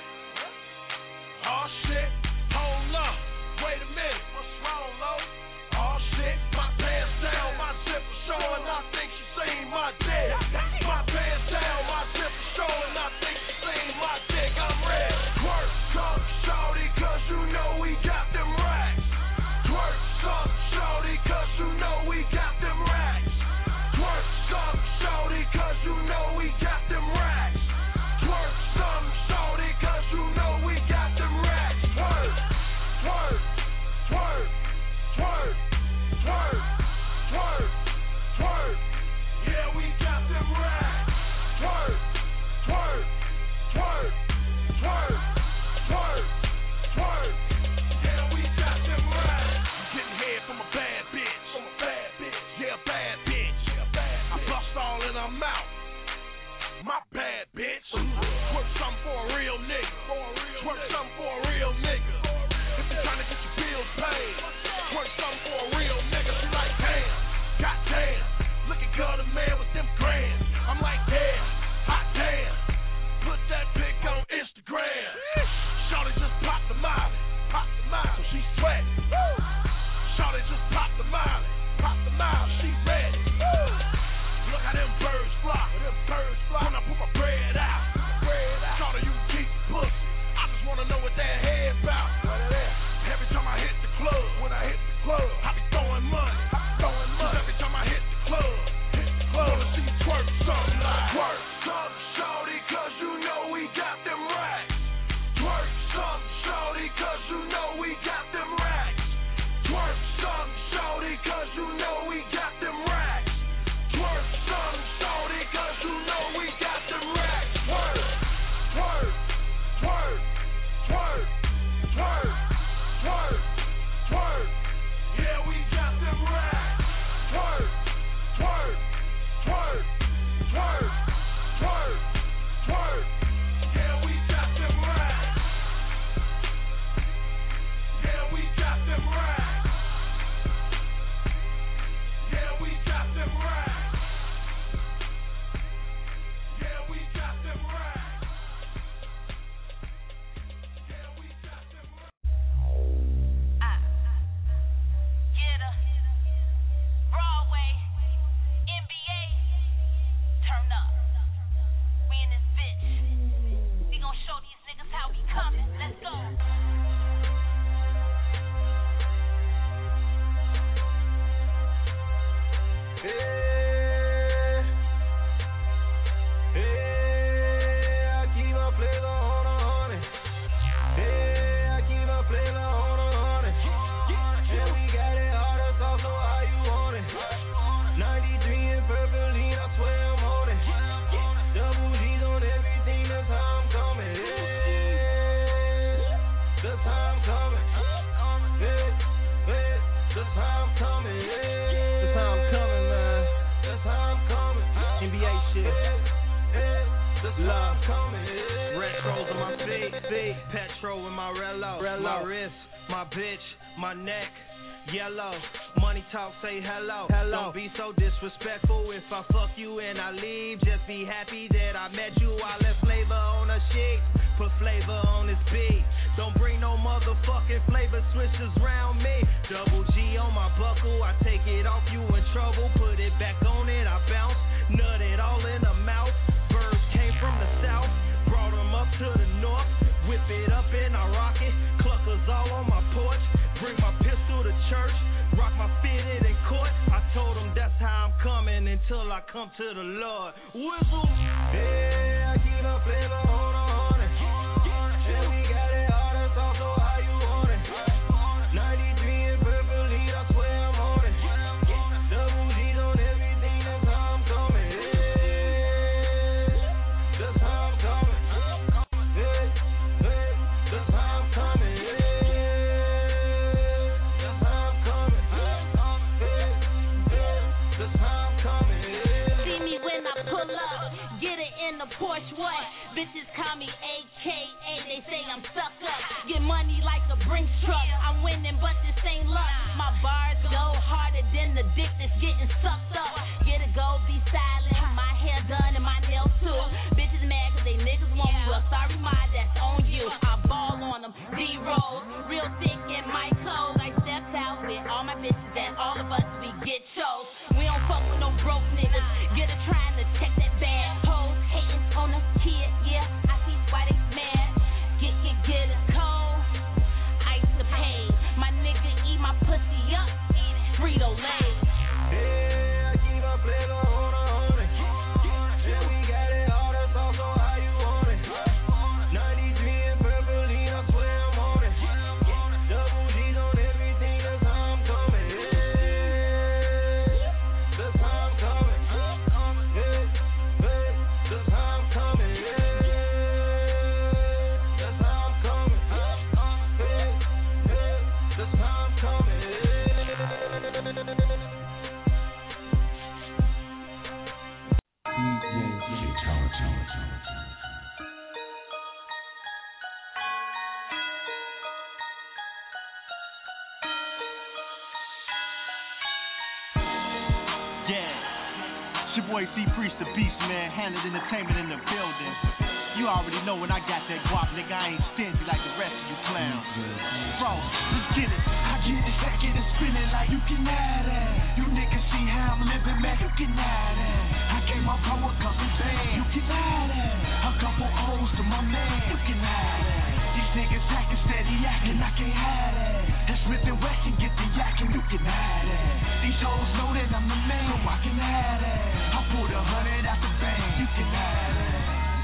Oh shit, hold up, wait a minute. What's wrong, Lo? Oh shit, my pants down, my zipper showing. I think she seen my dick. My pants down, my zipper showing. I think she seen my dick. I'm red. Twerk, come, shorty, cause you know we got them racks. Twerk, come, shorty, cause you know we got them racks. Twerk, come, shorty, cause you know we got them racks. Twerk, some shorty, cause you know we got them racks. Twerk, twerk, twerk, twerk, twerk, twerk, twerk. Yeah, we got them racks. Twerk, twerk, twerk, twerk, twerk, twerk. Yeah, we got them racks. Getting head from a bad bitch. From a bad bitch. Yeah, bad bitch. Yeah, bad bitch. I bust all in her mouth. My bad bitch. Twerk something for a real nigga. Twerk something for a real nigga. If you're trying to get your bills paid, twerk something for a real nigga. She like, damn, goddamn. Looking good, a man with them grands. I'm like, damn, hot damn. Put that pic on Instagram. Shawty just popped the molly, popped the molly, so she sweating. Shawty just popped the molly, popped the molly, she ready. Look how them birds fly, them birds fly. When I put my bread out, bread out. Shawty, you keep pussy. I just wanna know what that head about. Every time I hit the club, when I hit the club, I be throwing money, I be throwing money. Cause every time I hit the club, hit the club, wanna see you twerk something like twerk something, shawty, cause you know we got them racks. Twerk something, shawty, cause you know we got them racks. Twerk something, shawty, cause you know we got them racks. Twerk something, shawty, cause you know we got them racks. Twerk, twerk, twerk, twerk, twerk, twerk, twerk. Yeah, we got them racks. Twerk, twerk, twerk, twerk, twerk, twerk. Yeah, we got them racks. Yeah, we got them racks. Yeah, we got them racks. Yeah, we got them racks. Yeah, we got them racks. Ah, get her. Broadway, N B A, turn up. We in this bitch. We gon' show these niggas how we coming. Let's go. Hey, hey, I keep my flavor on a honey. Hey, I keep my flavor on a honey. Yeah, we got it harder, so so how you want it? ninety-three and purple lean, I swear I'm on it. Double G's on everything, that's how I'm coming. Hey, that's how I'm coming. Hey, hey, that's how I'm coming. Hey, that's how I'm coming, man. That's how I'm coming. N B A shit. Love. Retros on my feet, feet. Petrol in my relo. My wrist, my bitch, my neck. Yellow, money talk, say hello. hello. Don't be so disrespectful. If I fuck you and I leave, just be happy that I met you. I left flavor on the sheet, put flavor on this beat. Don't bring no motherfucking flavor switches round me. Double G on my buckle, I take it off, you in trouble. Put it back on it, I bounce, nut it all in the mouth. Birds came from the south, brought them up to the north. Whip it up and I rock it, cluckers all on my porch. Bring my pistol to church, rock my fitted in court. I told them that's how I'm coming until I come to the Lord. Whistle. Hey, I keep my flavor on a honey. Yeah, we got it harder, so so how you want it? ninety-three and purple lead, I swear I'm on it. Double G's on everything, that's how I'm coming. Hey, that's how I'm coming. Hey, hey, that's how I'm coming. Hey. See me when I pull up, get it in the Porsche, what? Bitches call me A My bars go harder than the dick that's getting sucked up. Get a go, be silent. My hair done and my nails too. Bitches mad cause they niggas want me. Well, sorry, ma, that's on you. I ball on them. D-rolls, real thick in my clothes. I stepped out with all my bitches and all of us, we get chose. We don't fuck with no broke niggas. Get a trying to check that bag. Hoes hating on us kid, yeah. I see why they mad. Get, get, get a cold. Ice to pay. My nigga eat my pussy up. Frito Lay. Yeah, I keep my flavor on a honey. Yeah, we got it all, that's also how you want it. ninety-three and purple, I swear I'm on it. Double G's on everything, that's how I'm coming. Yeah, that's how I'm coming. Yeah, yeah, that's how I'm coming. Yeah, that's how I'm coming. Yeah, yeah, that's how I'm coming. Your boy C Priest the Beast, man. Handled entertainment in the building. You already know when I got that guap, nigga, I ain't stingy like the rest of you clowns. Bro, let's get it. I get it, stack it and spinning like you can have that. You niggas see how I'm living, man, you can have that. I gave my bro a couple bands, you can have that. A couple O's to my man, you can have that. These niggas acting steady, acting, I can't have that. That Smith and Wesson get the yakking, you can have that. These hoes know that I'm the man, so I can have that. I pulled a hundred out the bank, you can have that.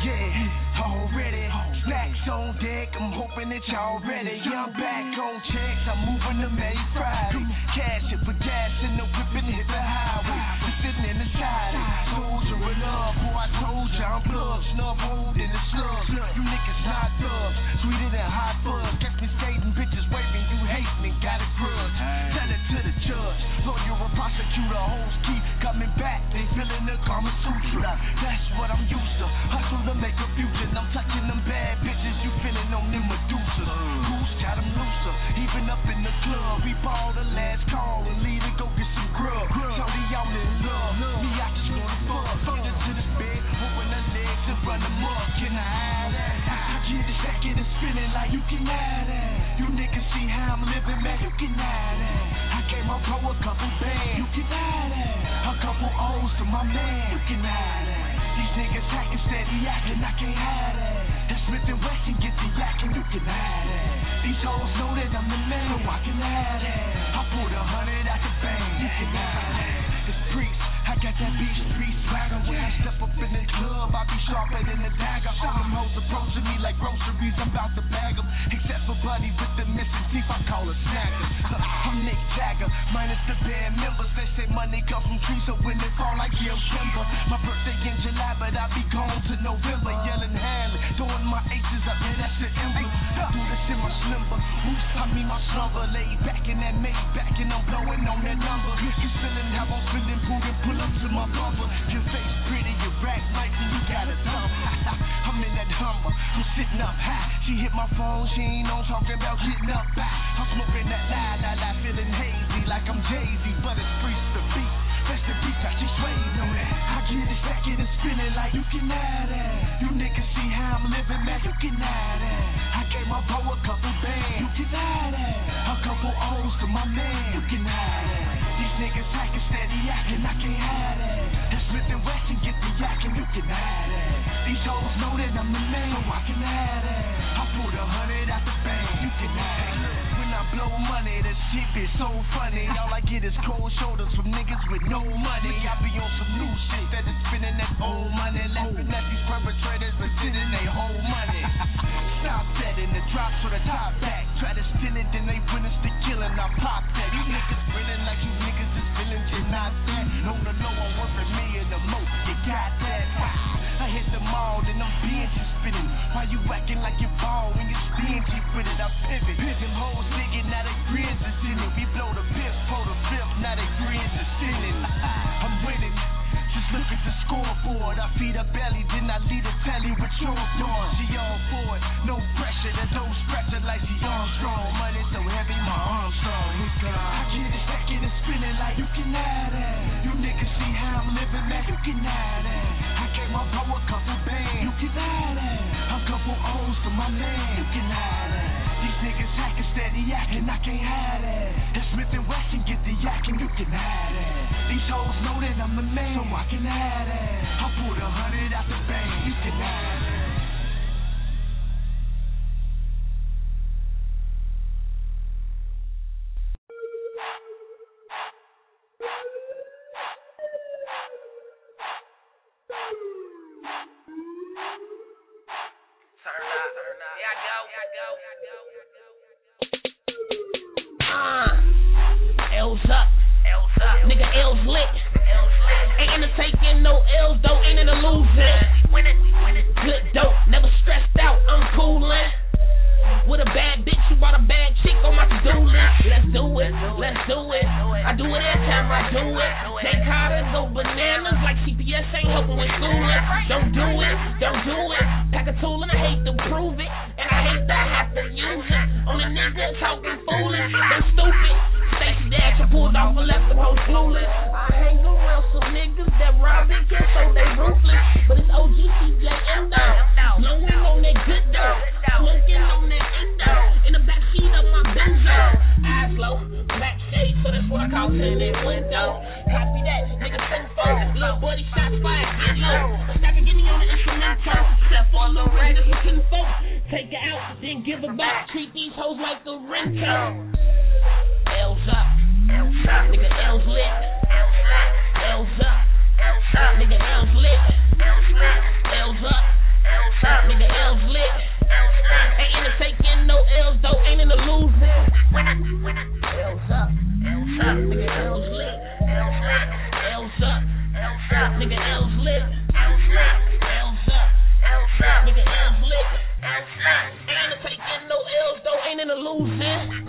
Yeah, already. Snacks on deck, I'm hoping that y'all ready. Yeah, I'm back on checks, I'm moving to May Friday. Cash it for gas in the whip and hit the highway. I'm sitting in the side, soldier of love. Boy, I told ya I'm plug, snub hold in the slug. You niggas not thugs, sweeter than hot buzz. Catch me skating, bitches waving, you hating and got a grudge. Tell it to the judge, lawyer or prosecutor, hoes keep coming back. They feeling the Kama Sutra. That's what I'm used to. Hustle to make a future. I'm touching them bad bitches, you feeling on them Medusa. Who's got them looser? Even up in the club, we ball the last call and leave and go get some grub. Shorty, I'm in love. Me, I just wanna fuck. Get into this bed, open her legs and run them up. Can I have that? I get it, stack it and spinning like you can have that. You niggas see how I'm living, man, you can have that. I gave my bro a couple bands, you can have that. A couple O's to my man, you can have that. These niggas acting steady, acting, I can't have that. That Smith and Wesson get the yakking, you can have that. These hoes know that I'm the man, so I can have that. I pulled a hundred out the bank, you can have that. It's Priest, I got that beach street swagger. When I step up in the club, I be sharper than the dagger. All them hoes approaching me like groceries, I'm about to bag them. Except for Buddy with the missing teeth, I call her snagger. I'm Nick Jagger, minus the band members. They say money come from trees, so when they fall, I give timber. My birthday in July, but I be gone to November. Yelling Hanley, throwing my aces up, yeah, that's the emblem. I do this in my slimber. Oops, I mean my slumber. Laid back in that Maybach, and I'm blowing on that number. You feeling how I'm feeling, booting, pull up to my bumper. Your face pretty, your rack nice, and you got a thumb. I'm in that Hummer, I'm sitting up high. She hit my phone, she ain't on talking about getting up back. I'm smoking that lie, lie, lie, feeling hazy like I'm Jay-Z, but it's Priest the Beast. That's the beat that she swayed on that. I get it, stack it and spinning like you can have that. You niggas see how I'm living, man, you can have that. I gave my bro a couple bands, you can have that. A couple O's to my man, you can have that. These niggas acting steady, acting, I can't have that. That Smith and Wesson get the yakking, you can have that. These hoes know that I'm the man, so I can have that. I pulled a hundred out the bank, you can have that. When I blow money, the shit be so funny. All I get is cold shoulders from niggas with no money. I be on some new shit that is spending that old money. Laughing at these perpetrators, but sitting they whole money. Stop that in the drops for the top back. Try to steal it, then they witness the killing. I pop that. You niggas grinning like you niggas is villains, you're not that. On the low, I'm worth a million or more. You got that? I hit the mall, then I'm binge spinning. Why you acting like you ball when you're stingy with it? I pivot. Pigeon holes digging, now they grins is in it. We blow the fifth, blow the fifth, now they grins is sinning. I'm winning. Just look at the scoreboard. I feed her belly, then I lead a telly with your door. She all for it, no pressure. That don't stretch her like she Armstrong. Money so heavy, my arms strong. I can have that. I gave my bro a couple bands. You can have that. A couple O's to my man. You can have that. These niggas hacking steady yakking, I can't have that. That Smith and Wesson get the yakking, you can have that. These hoes know that I'm the man, so I can have that. I pulled a hundred out the bank, you can have that. L's up, L's up, nigga L's lit. Ain't into taking no L's though, ain't into losing. Win it, win it. Good dope, never stressed out, I'm coolin'. With a bad bitch, you bought a bad chick on my to-do list. Let's do it, let's do it. I do it every time I do it. Take Carter, go bananas like C P S ain't helping with schooling. Don't do it, don't do it. Pack a tool and I hate to prove it, and I hate to have to use it. On a nigga talking foolish, they stupid. Stacey Dash, I pulled off and left them hoes clueless. I hang around some niggas that rob and kill, so they ruthless. But it's O G C J Endo, blowing on that good dough, smoking on that endo, in the backseat of my Benzo. Eyes low, black shade, so that's what I call tinted window. Copy that, nigga ten four, little buddy shots fired, get low. Stack a guinea on the instrumental, except for a little red, this was ten four. Take it out, then give it back, treat these hoes like a rental. L's up, L's up, nigga L's lit. L's up, L's up, nigga L's lit. L's up, L's up, nigga L's lit. Ain't into taking no L's though, ain't into losing. L's up, L's up, nigga L's lit. L's up, L's up, nigga L's lit. L's up, L's up, nigga L's lit. Ain't into taking no L's though, ain't into losing.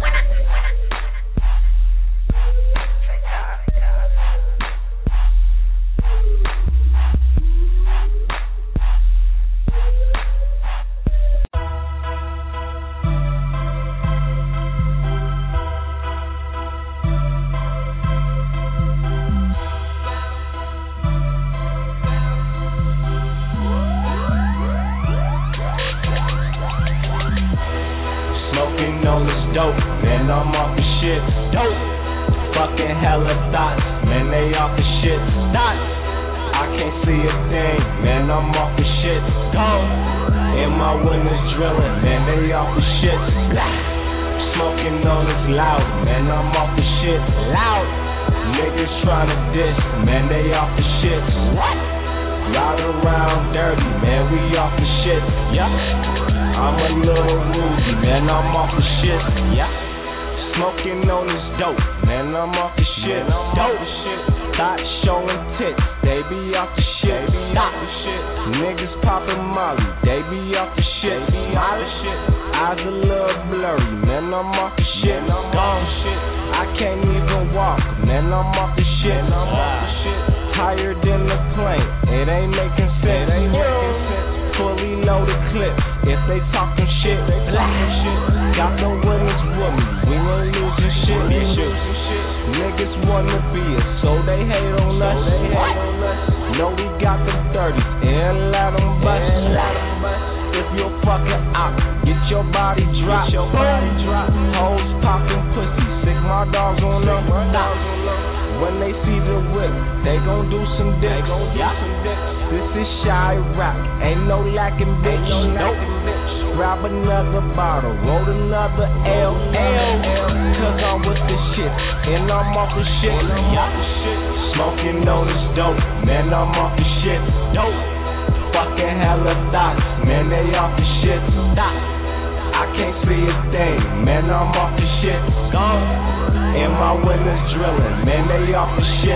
Smoking on this dope, man, I'm off the shit. Dope, fucking hella thoughts, man, they off the shit. Thoughts, I can't see a thing, man, I'm off the shit. Dope, and my windows drilling, man, they off the shit. Smoking on this loud, man, I'm off the shit. Loud, niggas tryna diss, man, they off the shit. What? Ride around dirty, man, we off the shit. Yeah. I'm a little woozy, man, I'm off the shit, yeah. Smoking on this dope, man, I'm off the shit, dope. Thoughts showing tits, they be off the shit, stop the shit. Niggas popping Molly, they be off the shit, Molly shit. Eyes a little blurry, man, I'm off the shit, gone shit. I can't even walk, man, I'm off the shit, I'm off the shit. Higher than the plane, it ain't making sense, it ain't making sense. Fully loaded clip, if they talking shit, they talking shit. Got the winners with me, we ain't losing shit. Niggas wanna be us, so they hate on us. They hate on us. Know we got the thirties, and let them bust. If you're fucking out, get your body dropped. Your body drop. Hoes popping pussy, sick my dogs on them. When they see the whip, they gon' do some dick. They gon' do some dick. This is shy rap, ain't no lacking bitch. No nope. Grab another bottle, roll another L L. Cause I'm with the shit, and I'm off the shit. Smoking on this dope, man, I'm off the shit. Dope. Fucking hella thoughts, man, they off the shit. Stop. I can't see a thing, man, I'm off the shit. Gone. And my windows drilling, man, they off the shit.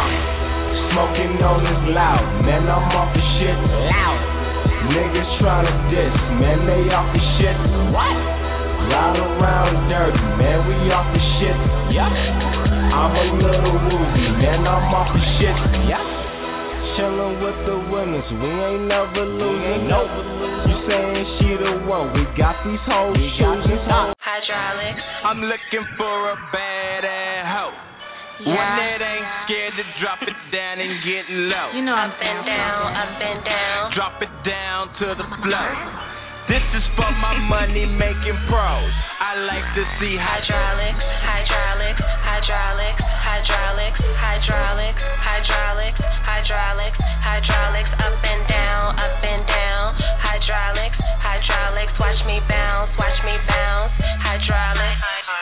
Smoking on this loud, man, I'm off the shit. Loud. Niggas tryna diss, man, they off the shit. What? Ride around dirty, man, we off the shit. Yup. I'm a little woozy, man, I'm off the shit. Yup. Chillin' with the winners, we ain't never losing. Nope. You saying she the one, we got these hoes choosing. Hydraulics. I'm looking for a bad ass hoe. Yeah. One that ain't scared to drop it down and get low. You know I'm up and down, up and down. Drop it down to the floor. This is for my money making pros. I like to see hydraulics, hydraulics, hydraulics, hydraulics, hydraulics, hydraulics, hydraulics, hydraulics, up and down, up and down. Hydraulics, hydraulics, watch me bounce, watch me bounce. Hydraulics,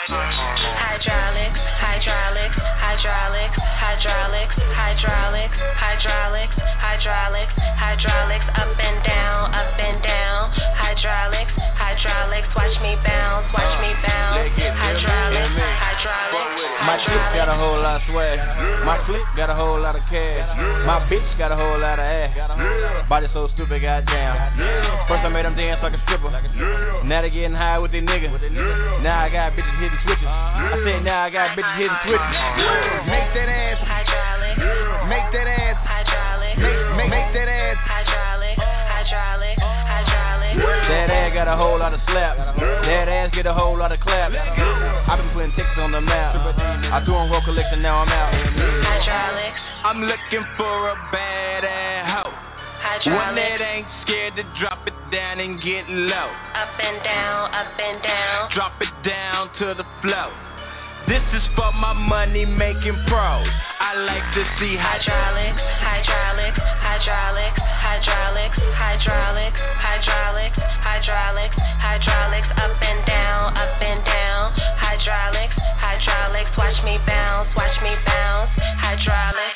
hydraulics, hydraulics, hydraulics, hydraulics, hydraulics, hydraulics, hydraulics, hydraulics, up and down, up and down. Hydraulics, hydraulics, watch me bounce, watch me bounce. Hydraulics, hydraulics. My chick got a whole lot of swag. My clique got a whole lot of cash. My bitch got a whole lot of ass. Body so stupid, goddamn. First I made them dance like a stripper. Now they getting high with their nigga. Now I got bitches hitting switches. I said now I got bitches hitting switches. Make that ass hydraulic. Make that ass hydraulic. Make, make, make that ass hydraulic. Hydraulic. Hydraulic. That ass got a whole lot of slap. That ass get a whole lot of clap. I've been putting Texas on the map. I do on roll collection, now I'm out. Hydraulics. I'm looking for a bad ass hoe. One that ain't scared to drop it down and get low. Up and down, up and down. Drop it down to the floor. This is for my money making pros. I like to see hydraulics, hydraulics, hydraulics, hydraulics, hydraulics, hydraulics, hydraulics, hydraulics, up and down, up and down. Hydraulics, hydraulics, watch me bounce, watch me bounce. Hydraulics,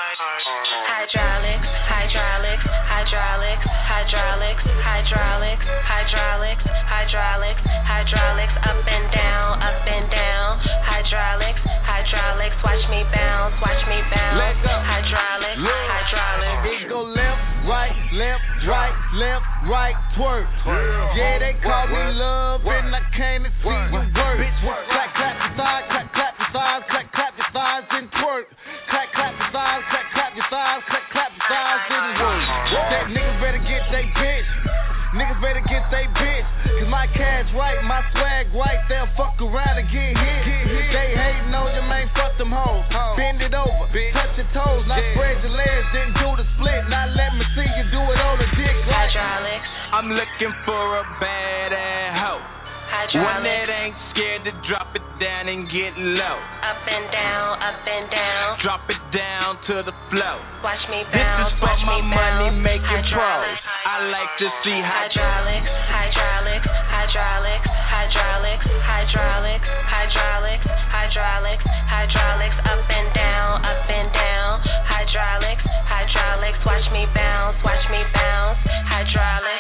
hydraulics, hydraulics, hydraulics, hydraulics, hydraulics, hydraulics, hydraulics, hydraulics, up and down, up and down. Hydraulics, hydraulics, watch me bounce, watch me bounce. Hydraulics, hydraulics. It go left, right, left, right, left, right, twerk. Yeah, they call me love, and I came to see you work. Clap, clap your thighs, clap, clap your thighs, clap, clap your thighs, and twerk. Clap, clap your thighs, clap, clap your thighs, clap, clap your thighs, and work. That niggas better get they bitch. Niggas better get they bitch. Cause my cash right, my swag right, they'll fuck around and get hit. They hating on you, man, fuck them hoes. Bend it over, touch your toes, not spread your legs, then do the split. Now let me see you do it on the dick like hydraulics. I'm looking for a bad ass hoe. One that ain't scared to drop it down and get low. Up and down, up and down. Drop it down to the floor. Watch me bounce, this is for watch my me money bounce. making pros. I like to see hydraulics, hydraulics, hydraulics, hydraulics, hydraulics, hydraulics, hydraulics, hydraulics, up and down, up and down. Hydraulics, hydraulics, watch me bounce, watch me bounce. Hydraulics,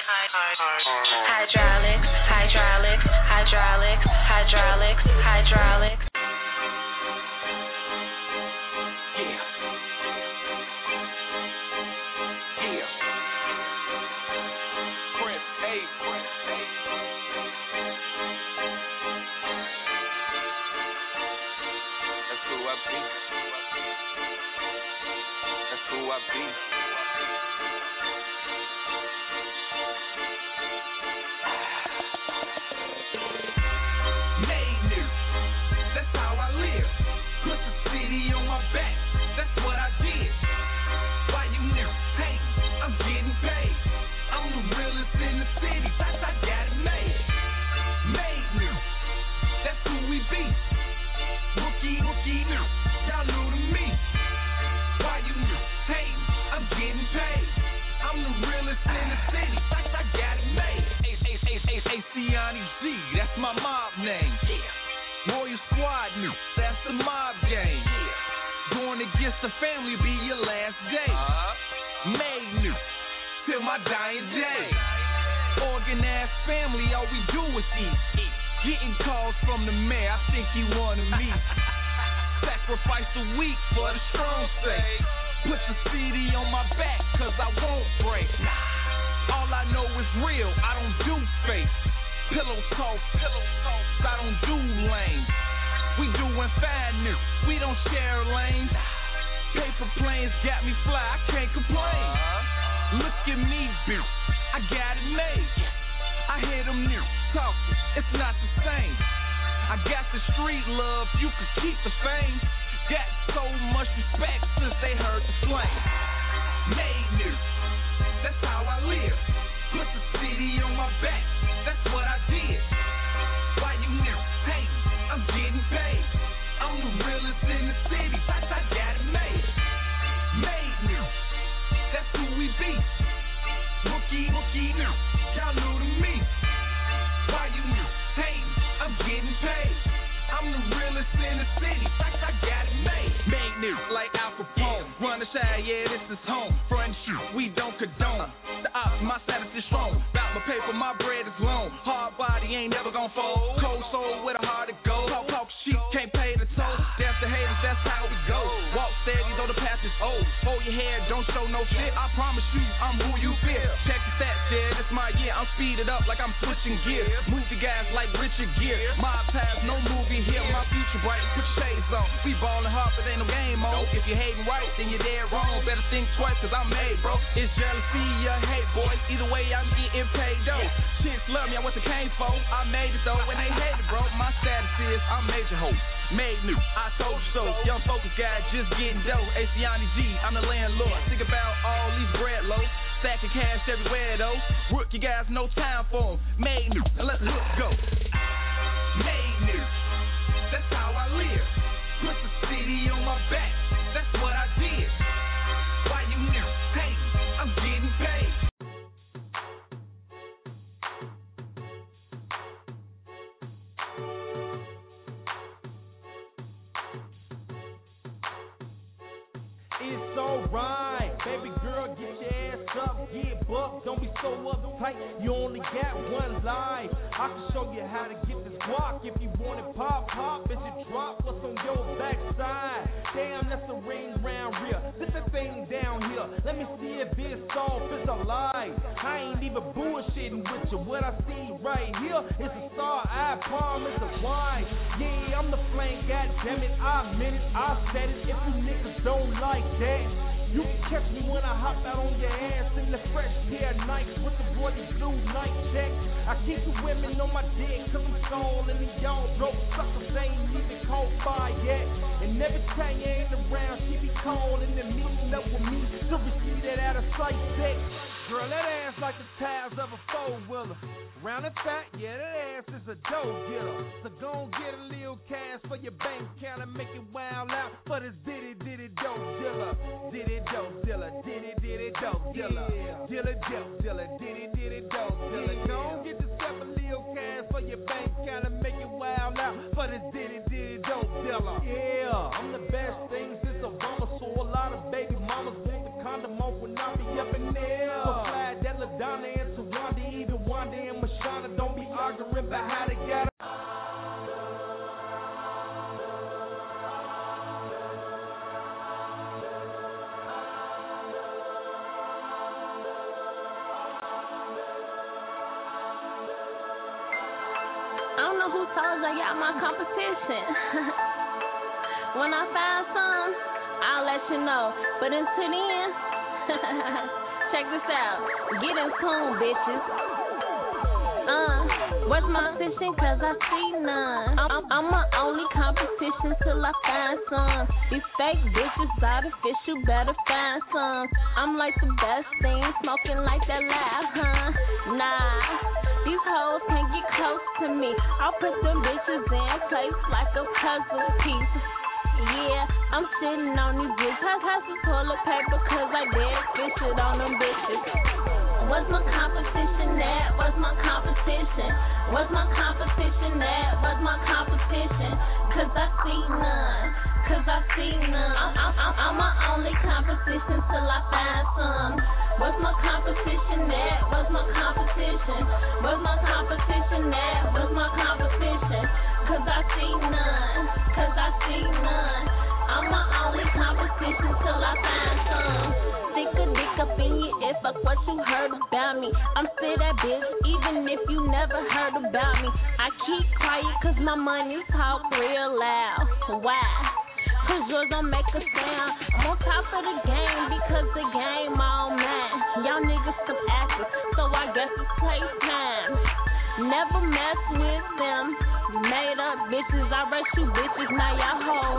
hydraulics, hydraulics, hydraulics, hydraulics, hydraulics. Yeah. Yeah. Chris, hey, Chris, hey. That's who I be. That's who I be. Made new. That's how I live. Put the city on my back. That's what I did. Why you new? Hey, I'm getting paid. I'm the realest in the city. That's I got it made. Made new. That's who we be. Rookie, rookie new. Y'all new to me. Why you new? Hey, I'm getting paid. I'm the realest in the city. That's I got it made. Asiani G, that's my mob name. Yeah. Royal Squad new, that's the mob game. Yeah. Going against the family be your last day. Uh-huh. Made new, till my dying day. Organized family, all we do is eat. eat. Getting calls from the mayor, I think he wanted me. Sacrifice the weak for the strong sake. Put the C D on my back, cause I won't break. All I know is real, I don't do fake. Pillow talk, pillow talk, I don't do lame. We doing fine new, we don't share lanes. Paper planes got me fly, I can't complain. Look at me, bitch, I got it made. I hear them new talking, it's not the same. I got the street love, you can keep the fame. got so much respect since they heard the slang. Made new, that's how I live. Put the city on my back, that's what I did. Why you niggas hating? I'm getting paid. I'm the realest in the city, I, I got it made. Made new, that's who we be. Rookie, rookie new, y'all new to me. Why you niggas hating? I'm getting paid. I'm the realest in the city, I, I got it made. Made new, like Al Capone. Run the side, yeah, this is home. Front shoot, we don't condone. The ops, my status is strong. Bout my paper, my bread is long. Hard body ain't never gon' fold. Cold soul with a heart to go. Talk, talk shit, can't pay the toll. Death to haters, that's how we go. Walk steady, though the path is old. Hold your head, don't show no shit. I promise you, I'm who you feel. Check the stats, yeah, this my year. I'm speeded up like I'm switching gears. Movie guys like Richard Gere. Mob ties, no movie here. My future bright, put your shades on. We ballin' hard, but ain't no game on. If you're hating right, then you're dead wrong. Better think twice, cause I'm made, bro. It's jealousy, or hate, boy. Either way, I'm getting paid, though. Chicks love me, I what they came for. I made it, though, and they hate it, bro. My status is, I'm major hope. Made new, I told you so. Young focus guy, just getting dough. Asiani G, I'm the landlord. Think about all these bread loads. Stacking cash everywhere, though. Rookie guys, no time for them. Made new, and let the hook go. Made new, that's how I live. Put the city on my back, that's what I did. Why you niggas hating? I'm getting paid. It's alright, baby girl, get your ass up, get bucked, don't be so uptight, you only got one life. I can show you how to get this guac, if you want it pop, pop, as you drop, what's on your backside? Damn, that's a ring round real, sit that thing down here, let me see if this soft is alive. I ain't even bullshitting with you, what I see right here is a star, I promise a wine. Yeah, I'm the flame, goddammit, I meant it, I said it, if you niggas don't like that, you can catch me when I hop out on your ass in the fresh pair of Nikes with the bloody blue night check. I keep the women on my dick cause I'm stallin' and y'all broke suckers ain't even caught fire yet. And every time you ain't around, she be calling and meeting up with me to receive that out of sight sex. Girl, that ass like the tires of a four-wheeler. Round the fat, yeah, that ass is a dough getter. So gon' get a little cash for your bank account and make it wild out for this diddy diddy dope dealer. Diddy dope dealer, diddy diddy dope dealer. Dealer dope dealer, diddy diddy dope dealer. Gon' get yourself a little cash for your bank account and make it wild out for this diddy diddy dope dealer. Yeah, I'm the best thing since Obama, so a lot of baby mamas want the condom off when I be up in there. Fly that LaDonna and Tawanda, even Wanda and Mashana, don't be arguing about how they got it. I don't know who told you y'all my competition. When I find some, I'll let you know. But until then, check this out. Get in tune, bitches. Uh, what's my position? Cause I see none. I'm, I'm my only competition till I find some. These fake bitches artificial, better find some. I'm like the best thing, smoking like that loud, huh? Nah, these hoes can't get close to me. I'll put them bitches in place like a puzzle piece. Yeah, I'm sitting on these bitches. Pass some toilet paper cause I dead fish it on them bitches. What's my competition at? What's my competition? What's my competition at? What's my competition? Cause I see none. Cause I see none. I'm, I'm, I'm, I'm my only competition till I find some. What's my competition at? What's my competition? What's my competition at? What's my competition? Cause I see none. Cause I see none. I'm my only competition till I find some. Stick a dick up in your ear, fuck what you heard about me. I'm still that bitch, even if you never heard about me. I keep quiet cause my money talk real loud. Why? Cause yours don't make a sound. I'm on top of the game because the game all mine. Y'all niggas some asses, so I guess it's playtime. Never mess with them. Made up bitches, I race you bitches, now y'all hoes.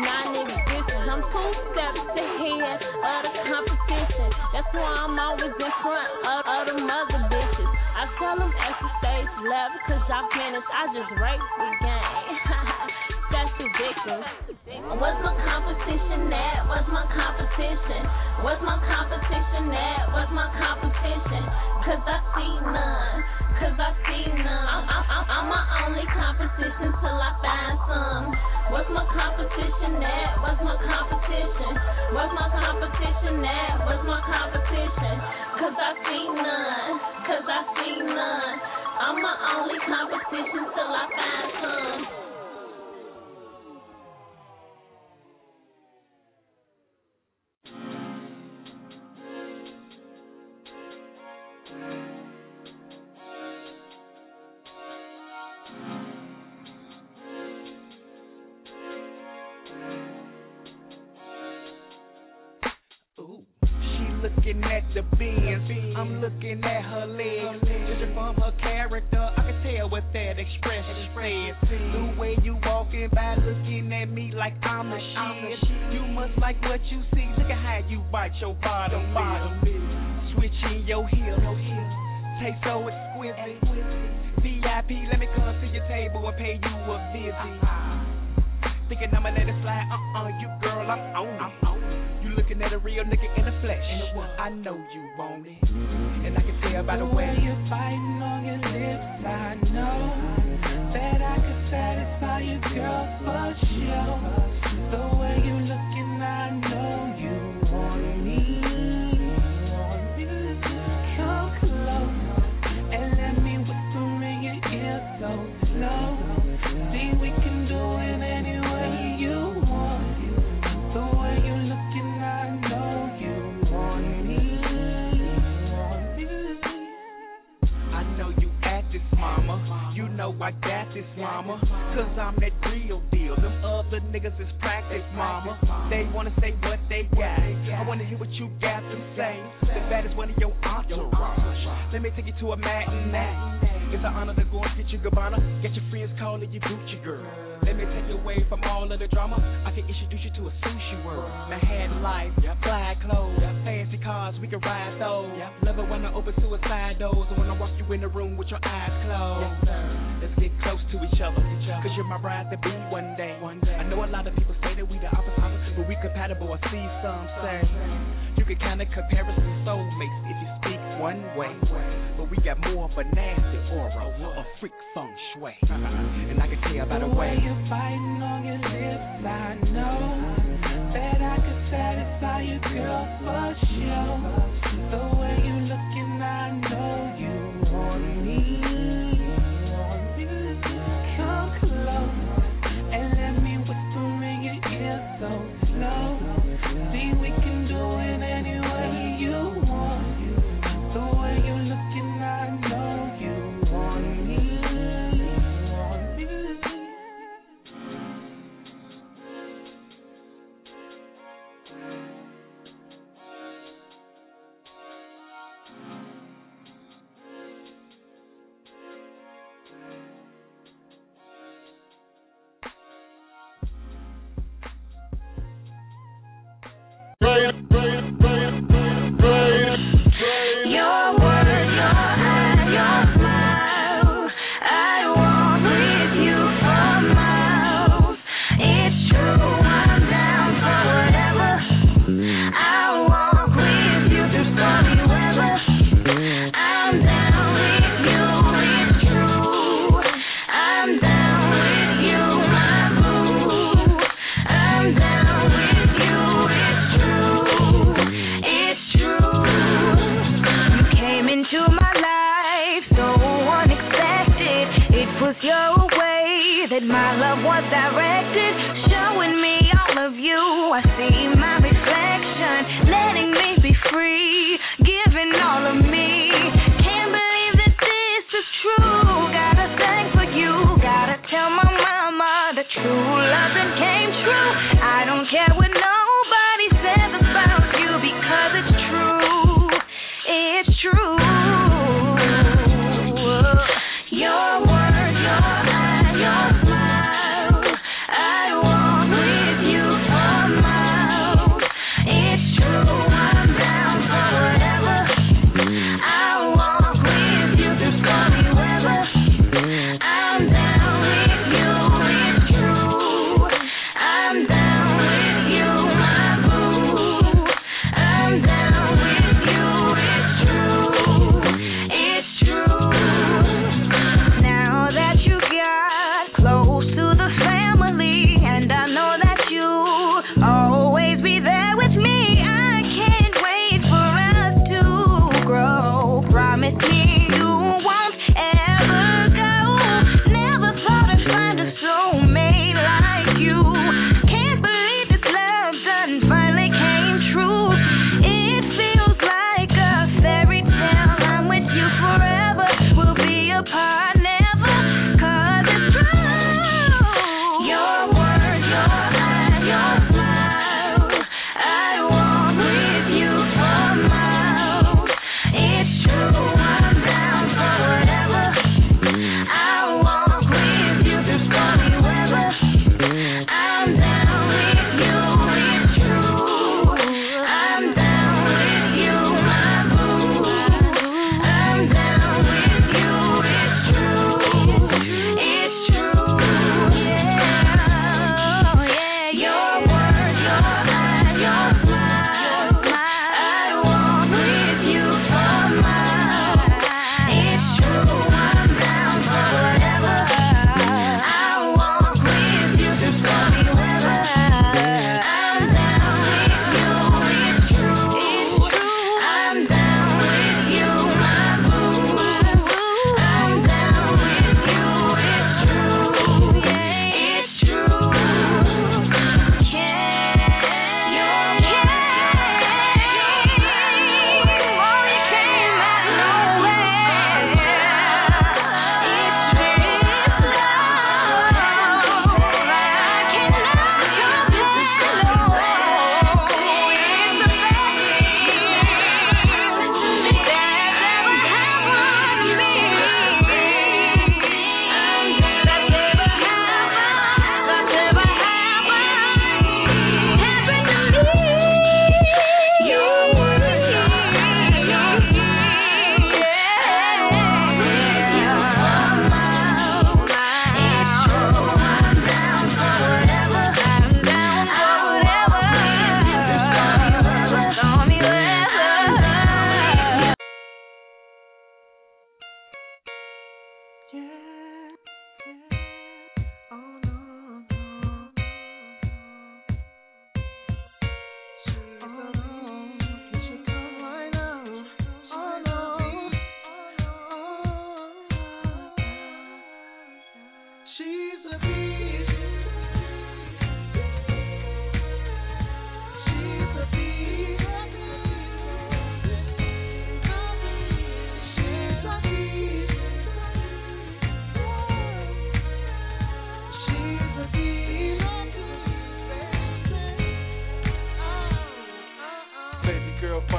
nine existence. I'm two steps ahead of the competition. That's why I'm always in front of, of the mother bitches. I tell them extra stage left cause I finished. I just rape the game. That's the victim. What's my competition at? What's my competition? What's my competition at? What's my competition? Cause I see none. Cause I see none. I'm, I'm, I'm my only competition till I find some. What's my competition at? What's my competition? What's my competition at? What's my competition? Cause I see none. Cause I see none. I'm my only competition till I find some. Looking at the Benz, I'm looking at her legs. Judging from her character, I can tell what that expression says. The way you walking by, looking at me like I'm the shit. You must like what you see. Look at how you bite your bottom, bottom. Switching your hips, taste so exquisite. V I P, let me come to your table and pay you a visit. Thinking I'ma let it slide? Uh-uh, you girl, I'm on it. You looking at a real nigga in the flesh. I know you want it, and I can tell by the way you're biting on your lips. I know that I could satisfy you, girl, for sure. The way you looking, I know you want me. Come close and let me whisper in your ear so slow. See, we can do it any way you want. The way you looking, I know you want me. I know you at this, mama. You know I got this, mama. Cause I'm that real deal. Them other niggas is practice, mama. They wanna say what they got. I wanna hear what you got to say. The baddest one of your entourage. Let me take you to a matinee. It's an honor to go and get you Gabbana. Get your friends calling you Gucci girl. Let me take you away from all of the drama. I can introduce you to a sushi world. Manhattan life, fly clothes, fancy cars, we can ride those. Love it when I open suicide doors, and when I walk you in the room with your eyes closed. Let's get close to each other, cause you're my bride to be one day. I know a lot of people say that we the opposite, but we compatible. I see some say you can kinda compare us to soulmates if you speak one way. But we got more of a nasty aura, a freak feng shui. And I can tell by the way you're biting on your lips, I know that I could satisfy you, girl, for sure. The way you looking, I know you want me. Come close and let me whisper in your ear so slow. See, we can do it any way you want. The way you looking, I know you want me. Your words, your eyes, your smile. I walk with you for miles. It's true, I'm down for whatever. I walk with you through stormy weather. I'm down with you, it's true. I'm down with you, my boo. I'm down with you, it's true. It's true. You came into my life so unexpected. It was your way that my love was directed. Showing me all of you. I see my reflection, letting me be free, giving all of me. Can't believe that this is true. Gotta thank for you. Gotta tell my mama the true love that came true. I don't care what nobody says about you because it's true. It's true. Your words, your eyes, your smile. I walk with you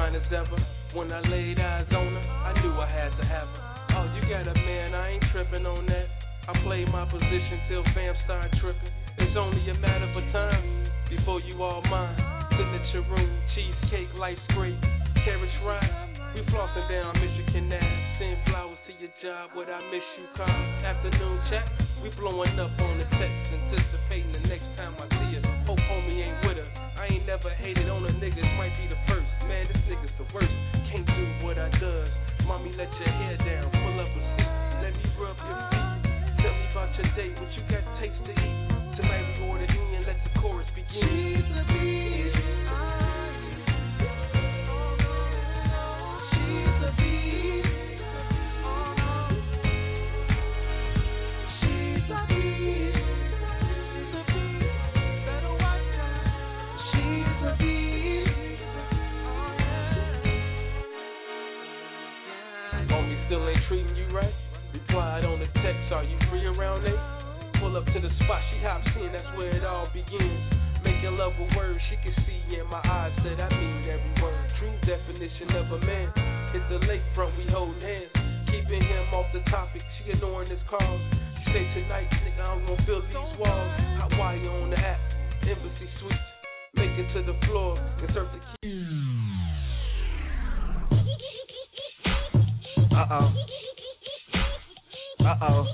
fine as ever. When I laid eyes on her, I knew I had to have her. Oh, you got a man, I ain't tripping on that. I played my position till fam start tripping. It's only a matter of time before you all mine. Signature room, cheesecake, lights great, carriage ride. We flossing down Michigan Ave, send flowers to your job, what I miss you call. Afternoon chat, we blowing up on the text, anticipating the next time I see her. Hope homie ain't with her. I ain't never hated on a nigga, it might be the first. Man, this nigga's the worst, can't do what I does. Mommy, let your hair down, pull up a seat, let me rub your feet. Tell me about your day, what you got taste to eat. Tonight we order in, let the chorus begin. She's a beast. Still ain't treating you right? Replied on the text, are you free around eight? Pull up to the spot, she hops in, that's where it all begins. Making love with words, she can see in my eyes that I mean every word. True definition of a man. Hit the lakefront, we hold hands. Keeping him off the topic, she ignoring his calls. She say tonight, nigga, I'm gonna build these walls. Hot wire on the app, embassy suites. Make it to the floor, insert the key. Uh-oh. Uh-oh.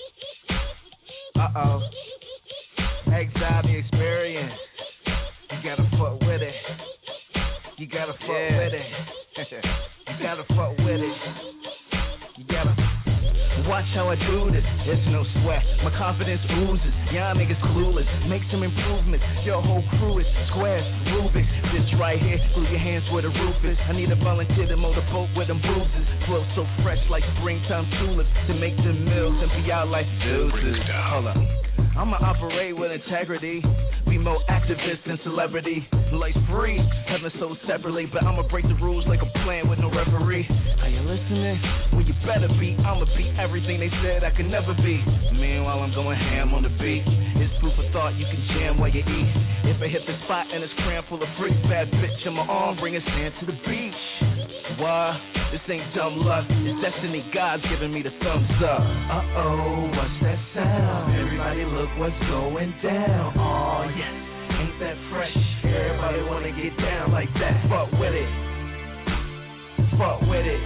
Uh-oh. Anxiety experience. You gotta fuck with it. You gotta fuck yeah. with it. You gotta fuck with it. You gotta watch how I do this. It's no sweat. My confidence oozes. Y'all niggas clueless. Make some improvements. Your whole crew is squares, Rubik's. This right here, glue your hands where the roof is. I need a volunteer to mow the boat with them bruises. Flow so fresh like springtime tulips to make the meals and be out like deuces. Hold up. I'ma operate with integrity. Be more activist than celebrity. Life's free, heaven so separately. But I'ma break the rules like a plan with no referee. Are you listening? Well, you better be. I'ma be everything they said I could never be. Meanwhile, I'm going ham on the beat. It's food for thought, you can jam while you eat. If I hit the spot and it's crammed full of freaks, bad bitch in my arm, bring a sand to the beach. Why? This ain't dumb luck. It's destiny, God's giving me the thumbs up. Uh-oh, what's that sound? Everybody look what's going down. Oh, yes, ain't that fresh? Everybody wanna get down like that. Fuck with it. Fuck with it.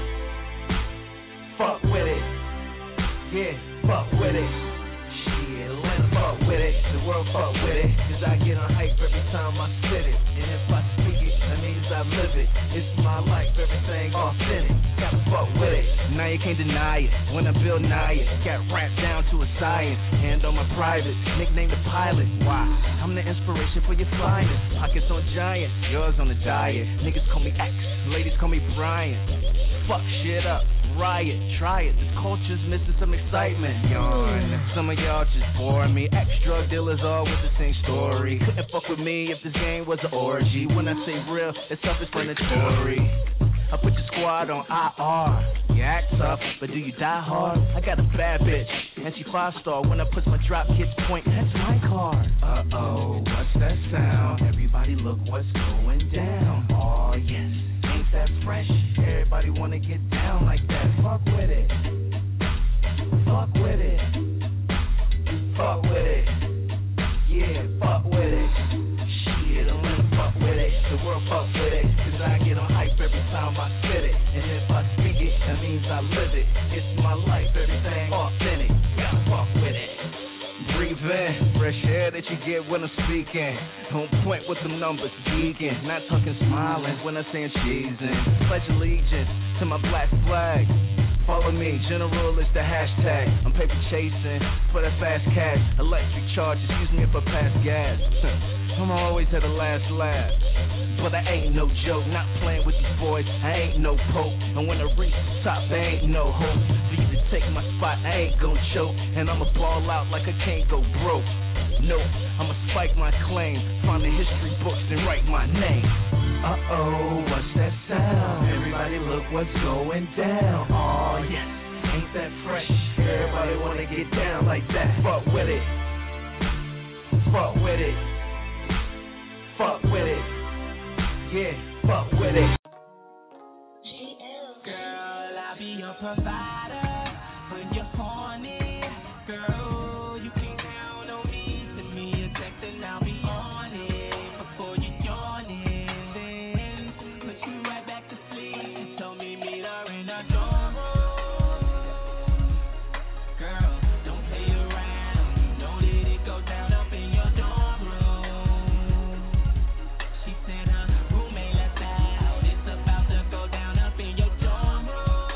Fuck with it. Yeah, fuck with it. Shit, let's fuck with it. The world fuck with it. Cause I get on hype every time I spit it. And if I speak it, that means I live it. It's my life, everything authentic. Gotta fuck with it. Now you can't deny it. When I build nigh it, got rapped down to a science. Hand on my private, nickname the pilot. Why? I'm the inspiration for your flying. Pockets on giant, yours on the diet. Niggas call me X, ladies call me Brian. Fuck shit up, riot, try it. This culture's missing some excitement. Yawn. Some of y'all just bore me. Ex-drug dealers all with the same story. Couldn't fuck with me if this game was an orgy. When I say real, it's self-explanatory. I put your squad on I R. You act tough, but do you die hard? I got a bad bitch, and she five-star. When I push my drop kids point, that's my card. Uh-oh, what's that sound? Everybody look what's going down. Oh, yes, ain't that fresh? Everybody wanna get down like that. Fuck with it. Fuck with it. Fuck with it. Yeah, fuck with it. Shit, I'm gonna fuck with it. The world fuck with it. Cause I get on hype every time I spit it. And if I speak it, that means I live it. It's my life, everything authentic. Gotta fuck with it. Breathe in, fresh air that you get when I'm speaking. On point with the numbers, geeking. Not talking smiling when I'm saying cheesing. Pledge allegiance to my black flag. Follow me, general is the hashtag. I'm paper chasing for that fast cash. Electric charge, excuse me if I pass gas. I'm always at the last laugh. But I ain't no joke, not playing with these boys, I ain't no poke. And when I reach the top, there ain't no hope. For you to take my spot, I ain't gon' choke. And I'ma ball out like I can't go broke. Nope, I'ma spike my claim. Find the history books and write my name. Uh-oh, what's that sound? Everybody look what's going down. Oh, yes, ain't that fresh? Everybody wanna get down like that. Fuck with it. Fuck with it. Fuck with it. Yeah, fuck with it. provider. When you're horny, girl, you can count on me. Send me a text and I'll be on it before you yawn it. Then put you right back to sleep. She told me meet her in her dorm room. Girl, don't play around. You know that it goes down up in your dorm room. She said her roommate left out. It's about to go down up in your dorm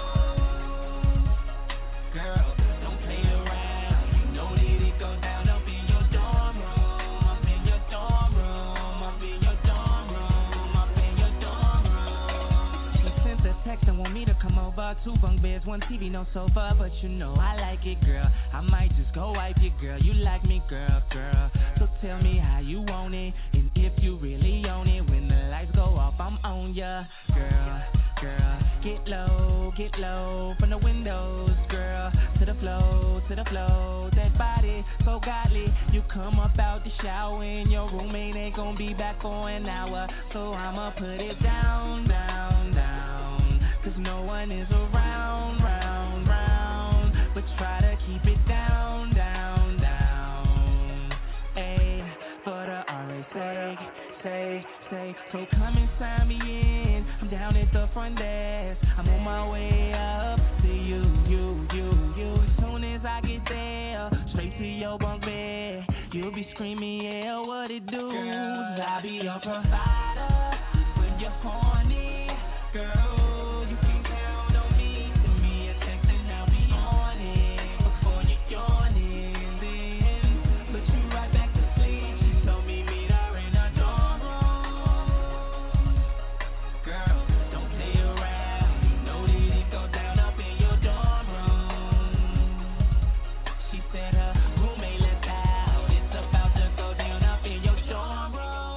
room. Girl, don't play around. You know that it goes down up in your dorm room. Up in your dorm room. Up in your dorm room. Up in your dorm room. She sent a text and want me to come over. Two bunk beds, one T V, no sofa. But you know I like it, girl. I might just go wipe you, girl. You like me, girl, girl. So tell me how you want it. And if you really own it. When the lights go off, I'm on ya. Girl, girl. Get low, get low. From the windows, girl. To the flow, to the flow. That body, so godly. You come up out the shower and your roommate ain't gonna be back for an hour. So I'ma put it down, down, down. Cause no one is around, round, round. But try to keep it down, down, down. Ayy, for the R A sake, say, say. So come and sign me in. I'm down at the front desk. I'm on my way up to you, you, you, you. As soon as I get there, straight to your bunk bed. You'll be screaming, yeah, what it do? Girl, I'll be your provider when you're horny. Girl, you can count on me. Send me a text and I'll be on it before you yawn it. Then put you right back to sleep. She told me meet her in her dorm room. Girl, don't play around. You know that it goes down up in your dorm room. She said her roommate left out. It's about to go down up in your dorm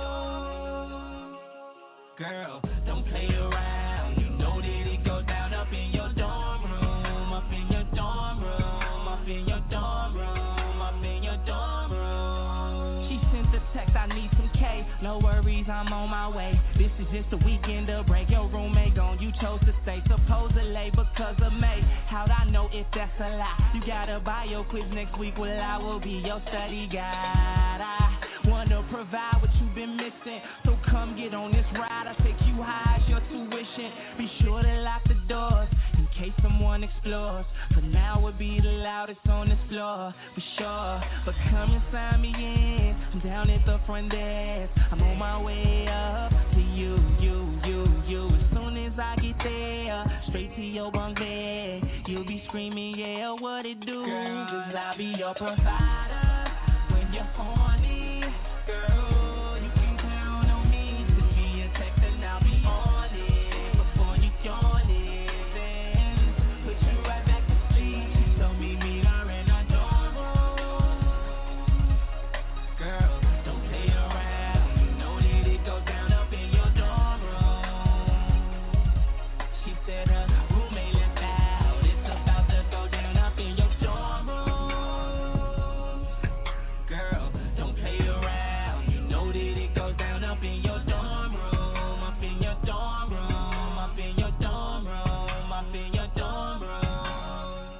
room. Girl, don't play around. You know that it goes down up in your dorm room. Up in your dorm room. Up in your dorm room. Up in your dorm room. She sent the text, I need some K. No worries, I'm on my way. This is just a weekend to break. Your roommate gone, you chose to stay. Supposedly because of May. How'd I know if that's a lie? You got a bio quiz next week. Well, I will be your study guide. I wanna provide what you've been missing. So come get on this ride. I'll take you high as your tuition. Be sure to lock the doors in case someone explores. For now, we'll be the loudest on this floor, for sure. But come and sign me in. I'm down at the front desk. I'm on my way up to you, you, you, you. As soon as I get there, straight to your bunk bed. You'll be screaming, yeah, what it do? Cause I'll be your provider when you're horny. Girl, you can count on me. Send me a text and I'll be on it before you yawn it. Then put you right back to sleep. She told me meet her in her dorm room. Girl, don't play around. You know that it goes down up in your dorm room. She said her roommate left out. It's about to go down up in your dorm room. Girl, don't play around. You know that it goes down up in your dorm room. Up in your dorm room. Up in your dorm room. Up in your dorm room.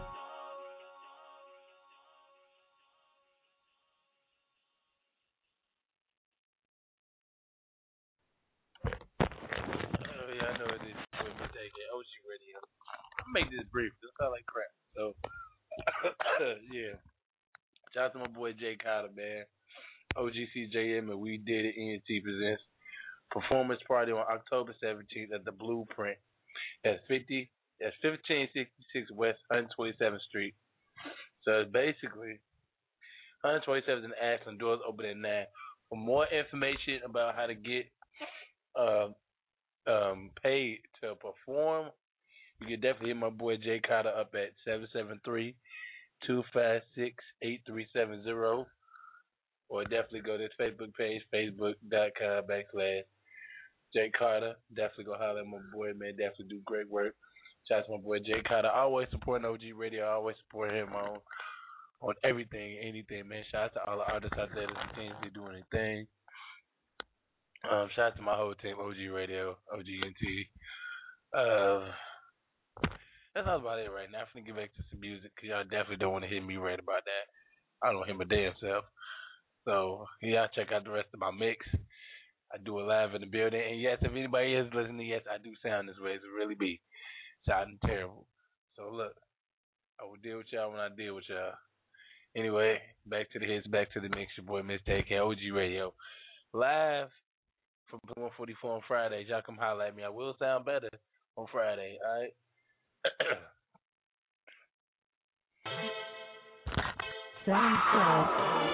Oh yeah, I know it is. We're gonna take it. O G Radio. I'll make this brief. This sound like crap. So yeah. Shout out to my boy Jay Cotter, man. O G C J M and We Did It E N T presents performance party on October seventeenth at the Blueprint at fifty at fifteen sixty-six West one hundred twenty-seventh Street. So it's basically one hundred twenty-seventh in Ashland. Doors open at nine. For more information about how to get uh, um, paid to perform, you can definitely hit my boy Jay Cotter up at seven seven three, two five six, eight three seven zero. Or definitely go to his Facebook page, facebook.com backslash Jay Carter. Definitely go holler at my boy, man. Definitely do great work. Shout out to my boy Jay Carter. Always supporting O G Radio. Always support him on on everything, anything, man. Shout out to all the artists out there that continuously doing anything. Um, shout out to my whole team, O G Radio, O G N T. Uh, that's all about it right now. I'm finna get back to some music because y'all definitely don't want to hear me rant about that. I don't hear my damn self. So yeah, check out the rest of my mix. I do it live in the building, and yes, if anybody is listening, yes, I do sound this way. It's really be sounding terrible. So look, I will deal with y'all when I deal with y'all. Anyway, back to the hits, back to the mix. Your boy Mister A K, O G Radio, live from one forty-four on Fridays. Y'all come holler at me. I will sound better on Friday. All right. Sound good.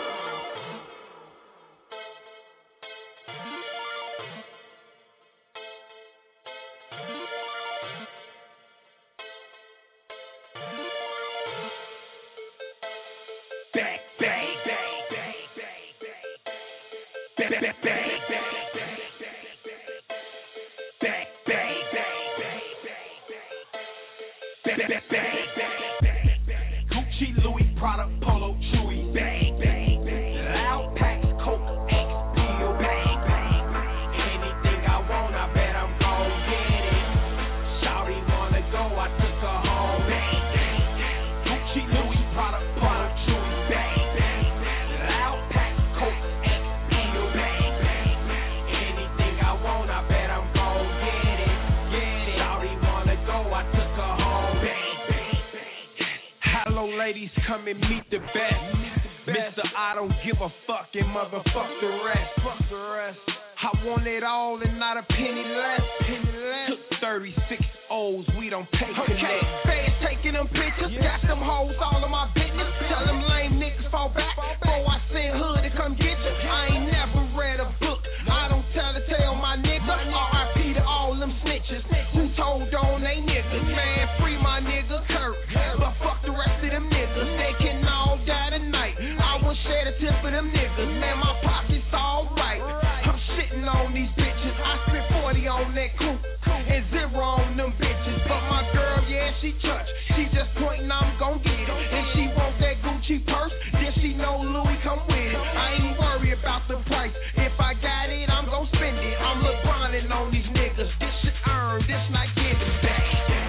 Gucci, Louis, Prada, Polo, Chewy, bang, bang, bang. Loud packs, Coke, X, Peel, bang, bang, bang. Anything I want, I bet I'm gon' get it. Shawty wanna go, I took her home, bang, bang, bang. Gucci, Louis, Prada, Polo, Chewy, bang, bang, bang. Loud packs, Coke, X, Peel, bang, bang, bang. Anything I want, I bet I'm gon' get it, get it. Shawty wanna go, I took her home, bang, bang, bang. Hello, ladies, come and meet the best. Mister I don't give a fuck and motherfuck the rest. Fuck the rest. I want it all and not a penny less. Penny less. Took thirty-six O's, we don't pay for okay. that. Fans taking them pictures, yeah. Got them hoes all of my business. Tell them lame niggas fall back. Before I send hood to come get you. I ain't never read a book. I don't tell a tale, my nigga. R I P to all them snitches who told on they niggas. Man, free my nigga Kurt, but fuck the rest of them niggas. They can all die tonight. I won't share the tip of them niggas. Man, my pocket's all right. I'm shitting on these bitches. I spent forty on that coupe and zero on them bitches. But my girl, yeah, she touch. She just pointing, I'm gon' get it. And she want that Gucci purse, then she know Louis come with it. I ain't worried about the price. If I got it, I'm gon' spend it. I'm LeBronin' on these niggas. This shit earned, this not given back.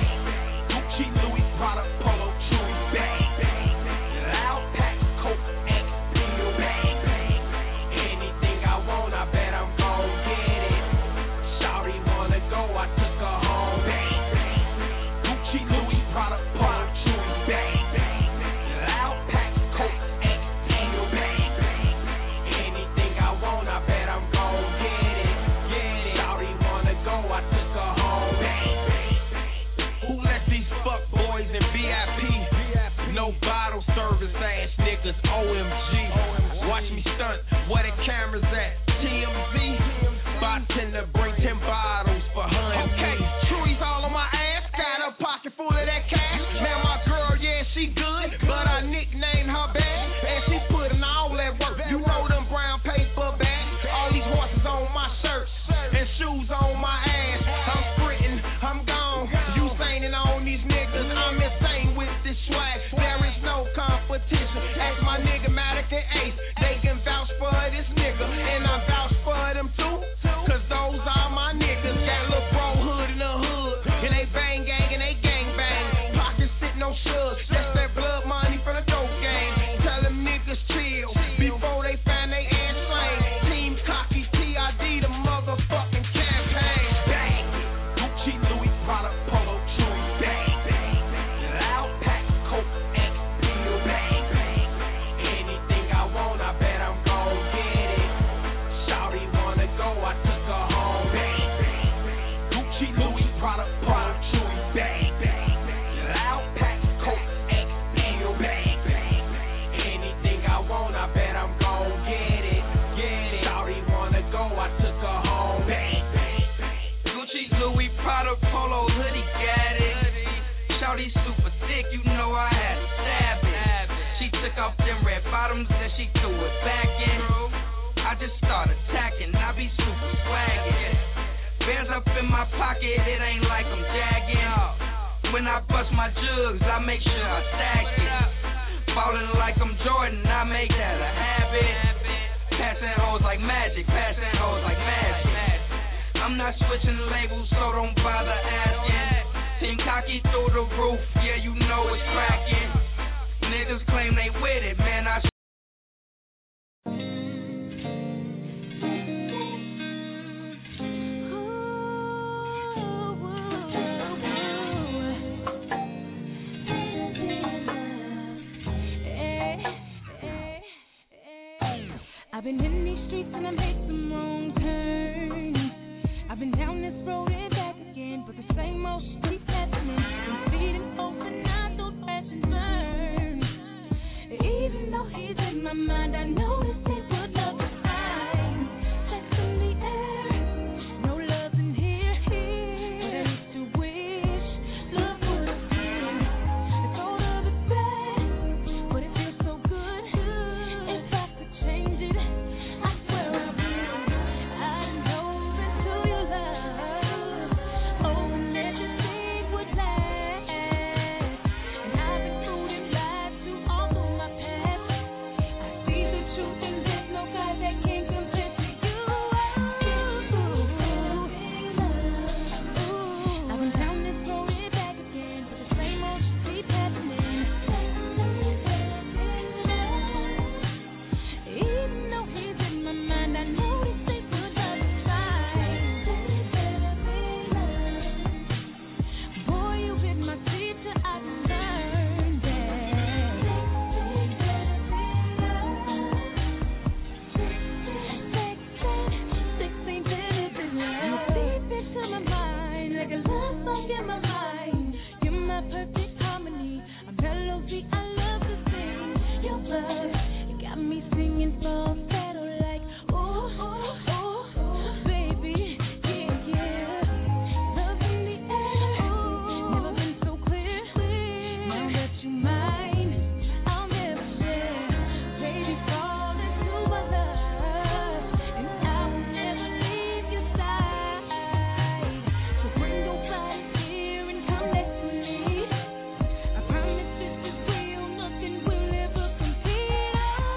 Gucci, Louis, Prada, Polo, Chewy, bang, bang. Loud pack, Coke, X, Peel, bang, bang. Anything I want, I bet I'm gon' get it. Shawty wanna go, I took her home, bang, bang. Gucci, Louis, Prada, Polo, Chewy, bang, bang. Loud pack, Coke, X, Peel, bang, bang. Anything I want, I bet I'm gon' get it, get it. Shawty wanna go, I took her home, bang, bang. Who let these fuck boys in V I P? No bottle service ass niggas, O M G. Watch me stunt, where the cameras at? T M Z. Bartender bring ten bottles for her and okay. me. Chewy's all on my ass, got a pocket full of that cash. Man, my girl, yeah, she good, but I nicknamed her bad. And she putting all that work. You know them brown paper bags. All these horses on my shirts and shoes on my ass. I'm sprinting, I'm gone. You saying on these niggas, I'm insane with this swag. There is no competition. Ask my nigga Matic and Ace, they can vouch for this nigga, and I vouch for them too. Cause those are my niggas. Got a little bro hood in the hood, and they bang gang and they gang bang. Pockets sitting on sugar, that's that blood money from the dope game. Tell them niggas chill before they find they ass slain. Team cocky, T I D the motherfucking campaign. Bang, Gucci, Louis, Prada, Polo, Chewy, bang, bang. Loud pack, Coke, X, Peel, bang, bang. Anything I want, I bet I'm gon' get it. Shawty wanna go, I took her home, bang, bang. Gucci, Louis, Prada, Polo, Chewy, bang, bang. Loud pack, Coke, X, Peel, bang, bang. Anything I want, I bet I'm gon' get it, get it. Shawty wanna go, I took her home, bang, bang. Gucci, Louis, Prada, Polo, hoodie, got it. Shawty super thick, you know I had to stab it. She took off them red bottoms and she threw it back in. I just started attacking, I be super swaggin'. Bands up in my pocket, it ain't like I'm jagging. When I bust my jugs, I make sure I stack it. Ballin' like I'm Jordan, I make that a habit. Passing hoes like magic, passing hoes like magic. I'm not switching labels, so don't bother asking. T Sitting cocky through the roof, yeah, you know it's cracking. Niggas claim they with it, man, I I've been in these streets and I made some wrong turns. I've been down this road and back again, but the same old shit happening. Been feeding open, I don't crash and burn. Even though he's in my mind, I know this ain't what love is like. Sex in the air, no love in here, here. But I used to wish love would have been. It's all of the bad, but it feels so good. If I could change it, I swear I would. I know into your love, oh, and everything would last. And I've been including lies to all of my past. I see the truth and there's no God that can compare to you. I've been down this road and back again, but the same old shit keep happening. Even though he's in my mind, I know this ain't what love is like. Boy, you been my teacher, I've learned that. Sex ain't benefit love. Deep into my mind, like a love song in my mind. You're my perfect harmony, a melody I love to sing. Your love, you got me singing falsetto like, ooh, ooh, ooh, baby, yeah, yeah. Love in the air, never been so clear. Now that you mine, I'll never share. Baby, fall into my love, and I will never leave your side. So bring your body here and come next to me. I promise this is real, nothing will ever compete.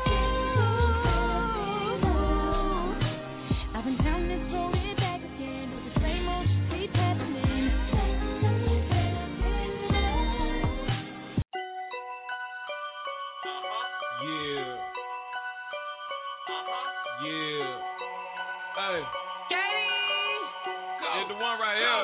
I've been down this road and back again, but the same old shit keep happening. Yeah. Yeah. Hey. It's the one right here.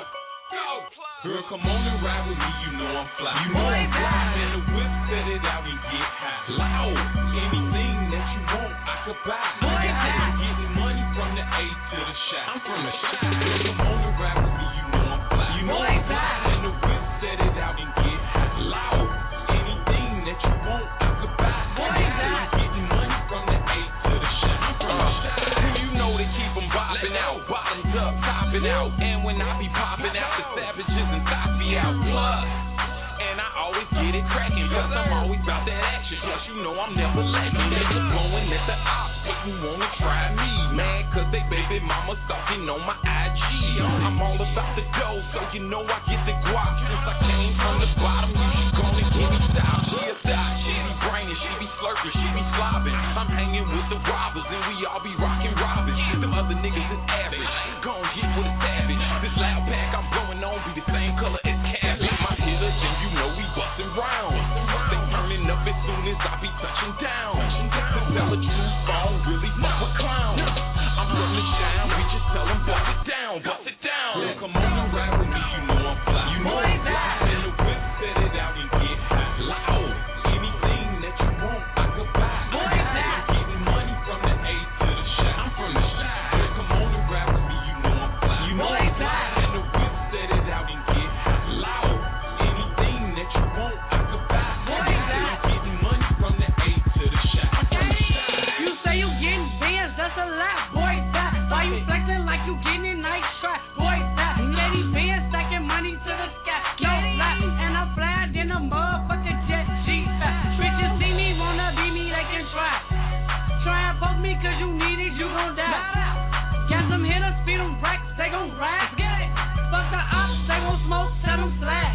Girl, come on and ride with me, you know I'm fly. You know I'm fly. And the whip, set it out and get high. Loud. Anything that you want, I could buy. I'm getting money from the A to the shot. I'm from the shot. Girl, come on and ride with me, you know I'm fly. You know I'm fly. And the whip, set it out and get high. Loud. Anything that you want, I could buy. I'm getting money from the A to the shot. I'm from the shot. You know they keep them bopping out. Bottoms up, topping out. And when I be popping out, the savages and toppy out. Plus, and I always get it cracking. Plus, I'm always about that action. Plus, you know I'm never lacking. They just blowing at the ops. Make you wanna try me, man. Cause they baby mama stalking on my I G. I'm all about the dough, so you know I get the guap. Since I came from the bottom, you just gonna give me style. She a style, she be braining, she be slurping, she be slobbing. I'm hanging with the robbers, and we all be rocking robbers. Them other niggas is average. Gon' get with a savage. This loud pack I'm blowing on be the same color as cabbage. My hitters, and you know we bustin' rounds. They turning up as soon as I be touching down. To tell the truth, I don't really fuck with clowns. I'm from the shine, we just tell them bust it down, bust it down. Girl, come on and ride with me, you know I'm fly. You know I'm fly. And the whip, set it out and get high. Loud. Anything that you want, I could buy. I'm getting money from the A to the shot. I'm from the shot. Girl, come on and ride with me, you know I'm fly. You know I'm fly. And the whip, set it out and get high. Loud. Anything that you want, I could buy. I'm getting money from the A to the shot. I'm from the shot. You say you getting bands, that's a lie, boy. That why you flexing like you getting nice try, boy. That lady bands stacking money to the sky, no lie. And I'm flying in a motherfucking jet G. Bitches see me, wanna be me, they can try. Try and poke me 'cause you need it, you gon' die. Got some hitters, feed them racks, they gon' ride. Fuck the ops, they won't smoke, tell them slack.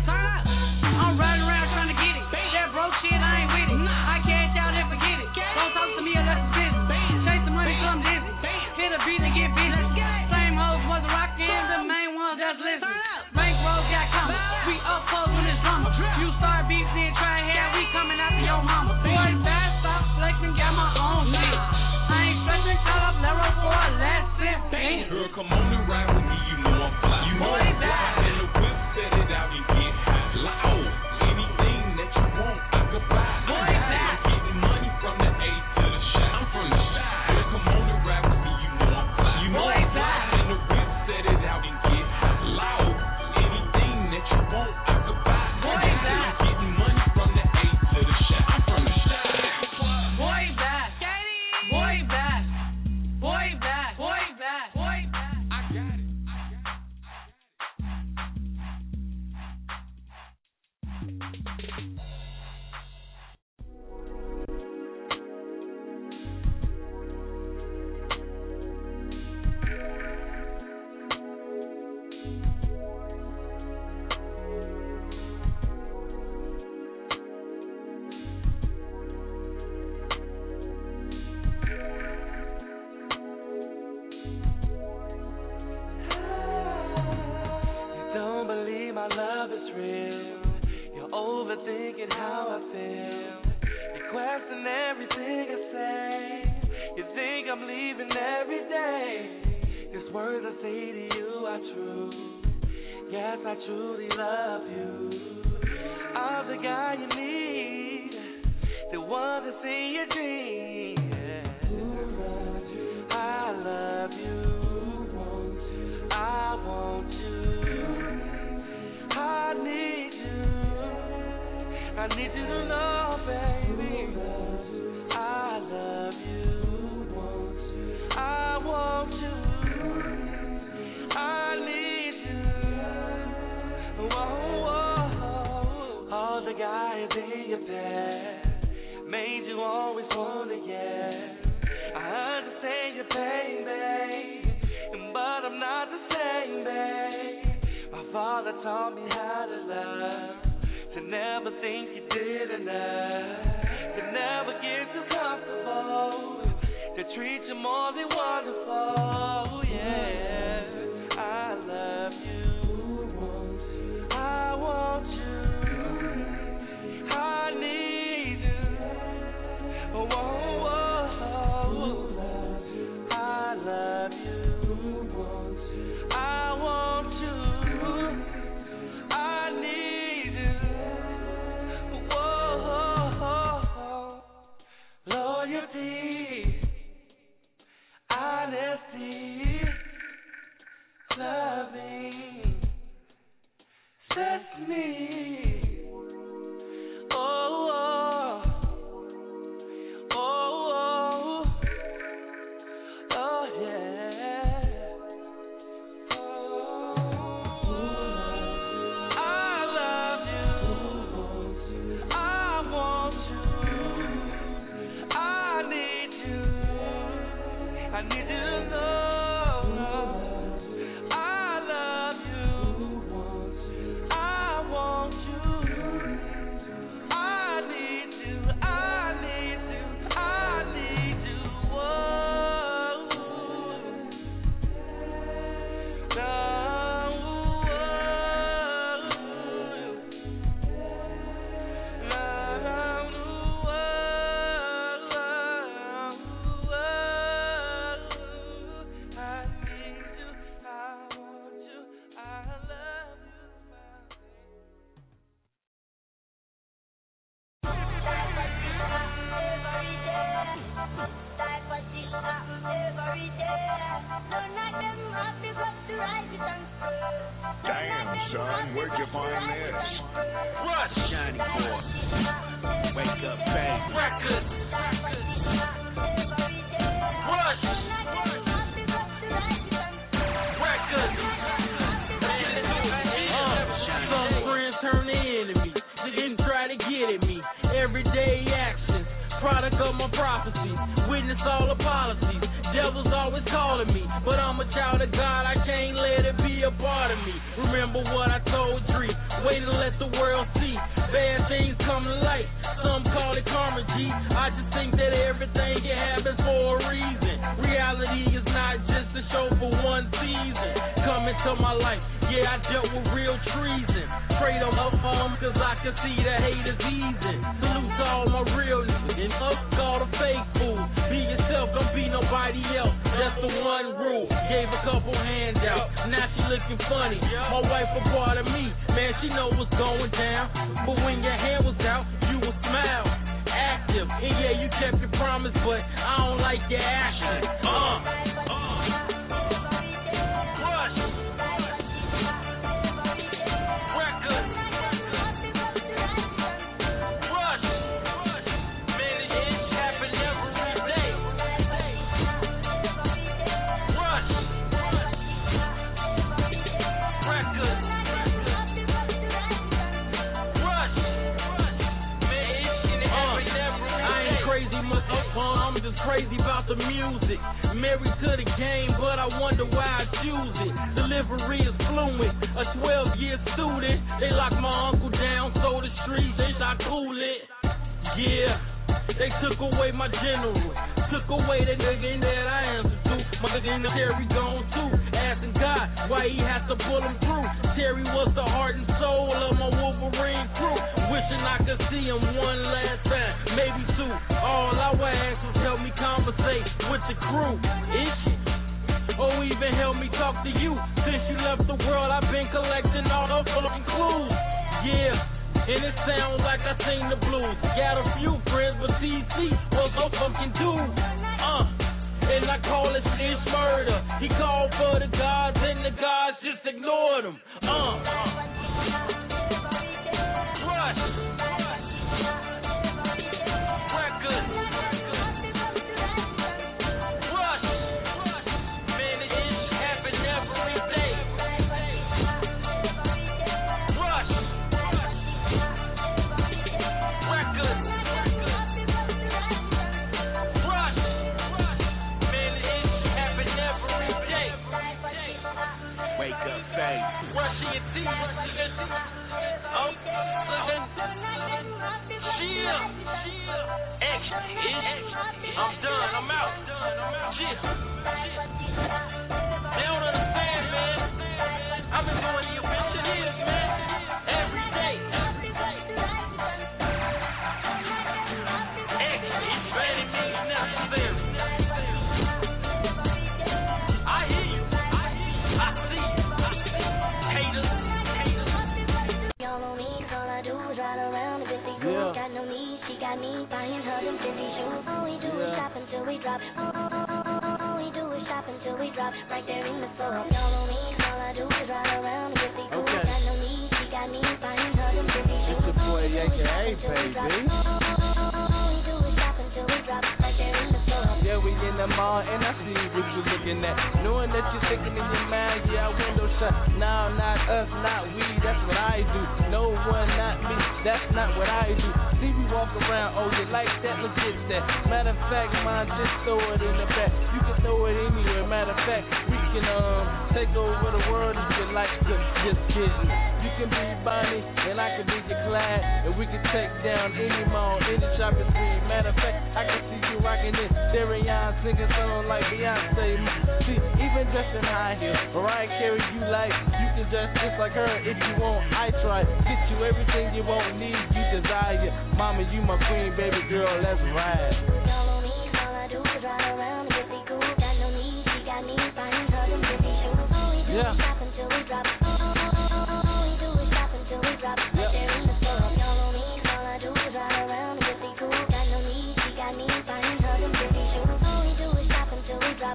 I'm riding around trying to get it. That broke shit, I ain't with it. I cash out and forget it. Don't talk to me unless it's business. Chase the money till I'm dizzy. Hit a beat and get busy. Same hoes was rockin', the main ones that's listening. Bankroll got coming. We up up close when it's drama. You start beefs and try hair, we coming after your mama. Boy, fast, stop flexing, got my own shit. I ain't stressing, call up Lero for a lesson. Bam. Girl, come on and ride with me, you know I'm fly. You know I'm fly. In the whip, set it out and get high. Loud. Anything that you want, I could buy. Boy, I'm getting money from the A to the shop. I'm from the shop. Girl, come on and ride with me, you know I'm fly. You know I'm fly. In the whip, set it out and get high. Loud. Anything that you want, I could buy. Boy, I'm getting money from the A to the shop. I'm from the shop. Boy, back. Boy, back. Boy, back. Boy, back. Boy, back. I got it. Don't believe my love is real. You're overthinking how I feel. You question everything I say. You think I'm leaving every day. These words I say to you are true. Yes, I truly love you. I'm the guy you need, the one that's in your dreams. I love you. I want you. I need you. I need you to know, baby. I love you. I want you. I need you. Whoa, whoa. All the guys in your past made you always wanna, yeah. I understand your pain, babe, but I'm not the same, babe. My father taught me how to love, to never think you did enough, to never get too comfortable, to treat you more than wonderful, yeah. I love you. I want you. I need you. Whoa, whoa. I love you. I want you. I need you. Whoa. Loyalty, honesty, loving, sets me. Oh, oh, oh, oh, oh, yeah. I love you. I want you. I need you. I need you to know. I love you. I want you. I need you. I need you. I need you. Whoa. Damn, son, where'd you find this? Rush, Johnny boy. Wake up, bang. Records. Rush. Records. Some friends turn to enemies. They didn't try to get at me. Everyday actions, product of my prophecy. Witness all the policies. Devil's always calling me, but I'm a child of God. I can't let it be a part of me. Remember what I told Dree. Wait to let the world see. Bad things come to light. Some call it karma, G. I just think that everything it happens for a reason. Reality is not just a show for one season. Coming into my life. Yeah, I dealt with real treason. Prayed on up home cause I could see the haters easing. Salute to all my real niggas and up all the fake fools. Be yourself, don't be nobody else. That's the one rule. Gave a couple handouts. Now she looking funny. My wife a part of me. Man, she know what's going down. But when your hand was out, you would smile. Active. And yeah, you kept your promise, but I don't like your action. Uh. I'm just crazy about the music. Married to the game, but I wonder why I choose it. Delivery is fluent. A twelve-year student. They locked my uncle down, sold the streets, they shot cool it. Yeah, they took away my general. Took away the nigga that I answer to. My nigga in the Terry gone too. Asking God why he had to pull him through. Terry was the heart and soul of my Wolverine crew. Wishing I could see him one last time, maybe two. All I would ask was help me conversate with the crew. Is she? Or even help me talk to you. Since you left the world, I've been collecting all the fucking clues. Yeah, and it sounds like I sing the blues. Got a few friends, but T C was a fucking dude. Uh, and I call it snitch murder. He called for the gods, and the gods just ignored him. Uh. I'm done, I'm out. Shit. They don't understand, man. I've been doing the event years, man. Every day. X is very means necessary. I hear you. I see you. Haters. Y'all know me, all I do is ride around with the girl. Got no need, she got me buying her them fifty shoes. All we do is shop until we drop. All we do is shop until we drop. Right there in the store. Y'all know me, all I do is ride around with the girl. Got no need, she got me buying her them fifty shoes. It's your boy A K A baby. All we do is shop until we drop. Right there in the store. Yeah, we in the mall and I see what you're looking at. Knowing that you're thinking in your mind, yeah, window shut. Now, not us, not we, that's what I do. No one, not me, that's not what I do. See me walk around, oh, you like that, let's get that. Matter of fact, mine, just throw it in the back. You can throw it anywhere, matter of fact, we can um take over the world if you like to, just kidding. You can be Bonnie, and I can be your Clyde, and we can take down any mall, any shopping street. Matter of fact, I can see you rocking it. Darian singing songs like Beyonce. See, even dressed in high heels, Mariah Carey you like, you can dress just like her if you want. I try, get you everything you want, need, you desire. Mama, you my queen, baby girl, let's ride. Y'all know me, all I do is ride around with the cool. Got no need, she got me buying her them fifty shoes. All we do Yeah. is shop until we drop. All we do is shop until we drop. Right there in the store. Y'all know me, all I do is ride around with the cool. Got no need, she got me buying her them fifty shoes. All we do is shop until we drop.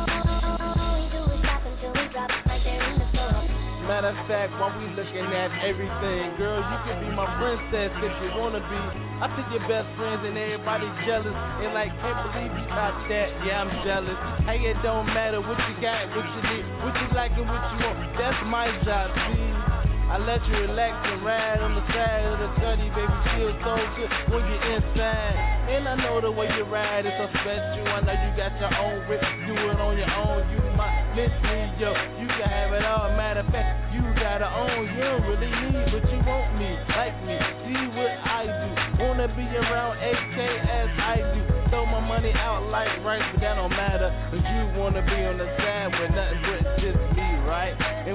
All we do is shop until we drop. Right there in the store. Matter of fact, while we looking at everything, girl, you can be my princess if you wanna be. I think your best friends and everybody jealous and like can't believe you got that. Yeah, I'm jealous. Hey, it don't matter what you got, what you need, what you like and what you want. That's my job, see. I let you relax and ride on the side of the study, baby. Feel so good when you're inside. And I know the way you ride is so special. I know you got your own rip, do it on your own. You might miss me, yo. You can have it all. Matter of fact, you got it on. You don't really need, but you want me, like me. See what I do. Wanna be around A K as I do. Throw my money out like right, but that don't matter. Cause you wanna be on the side with nothing but just me, right? And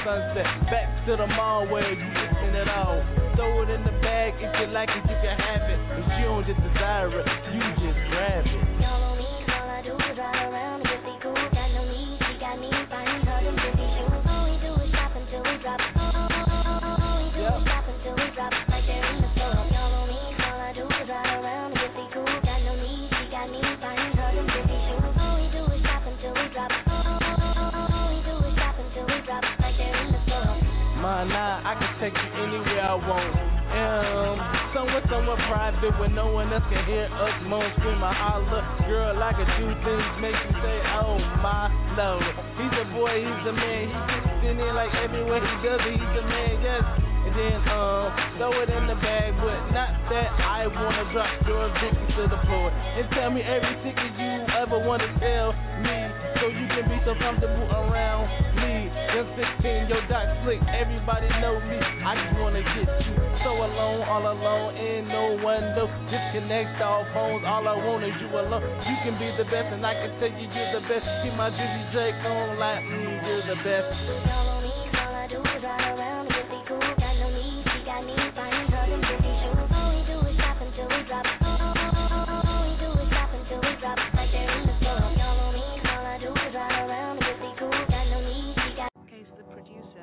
sunset. Back to the mall where you mixing it all. Throw it in the bag, if you like it, you can have it. If you don't just desire it, you just grab it. Y'all on me, all I do is ride around and be cool. Got no need, she got me, buying her them fifty shoes. All we do is shop until we drop. All we do is shop until we drop. Right there in the store. Y'all on me, all I do is ride around and be cool. Got no need, she got me, buying her them fifty shoes. All we do is shop until we drop. All we do is shop until we drop. Right there in the store. My nah, I can take you anywhere I want. Um, somewhere, somewhere private where no one else can hear us moan, scream, or holler. Girl, I can do things make you say, oh my lord. He's a boy, he's a man. He gets in there like everywhere he does it. He's a man, yes. And then um, throw it in the bag, but not that I wanna drop your drinking to the floor. And tell me every secret you ever wanna tell me, so you can be so comfortable around me. Just sixteen, your dot slick, everybody know me. I just wanna get you so alone, all alone, and no one knows. Disconnect all phones, all I want is you alone. You can be the best, and I can tell you you're the best. Keep my Drizzy Drake on like, mm, you're the best. Y'all on me, all I do is ride around and be cool. Got no need, she got me, buying her them fifty shoes. All we do is shop until we drop. All we do is shop until we drop. Right there in the store. Y'all on me, all I do is ride around and be cool. Got no need, she got. Case the producer.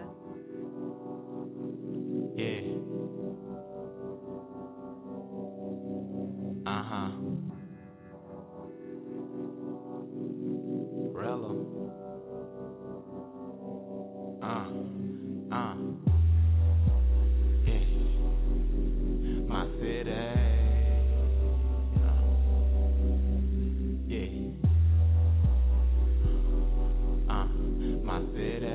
Yeah. Uh-huh. Rello. Uh. Uh. Yeah. My city. Uh. Yeah. Uh. My city.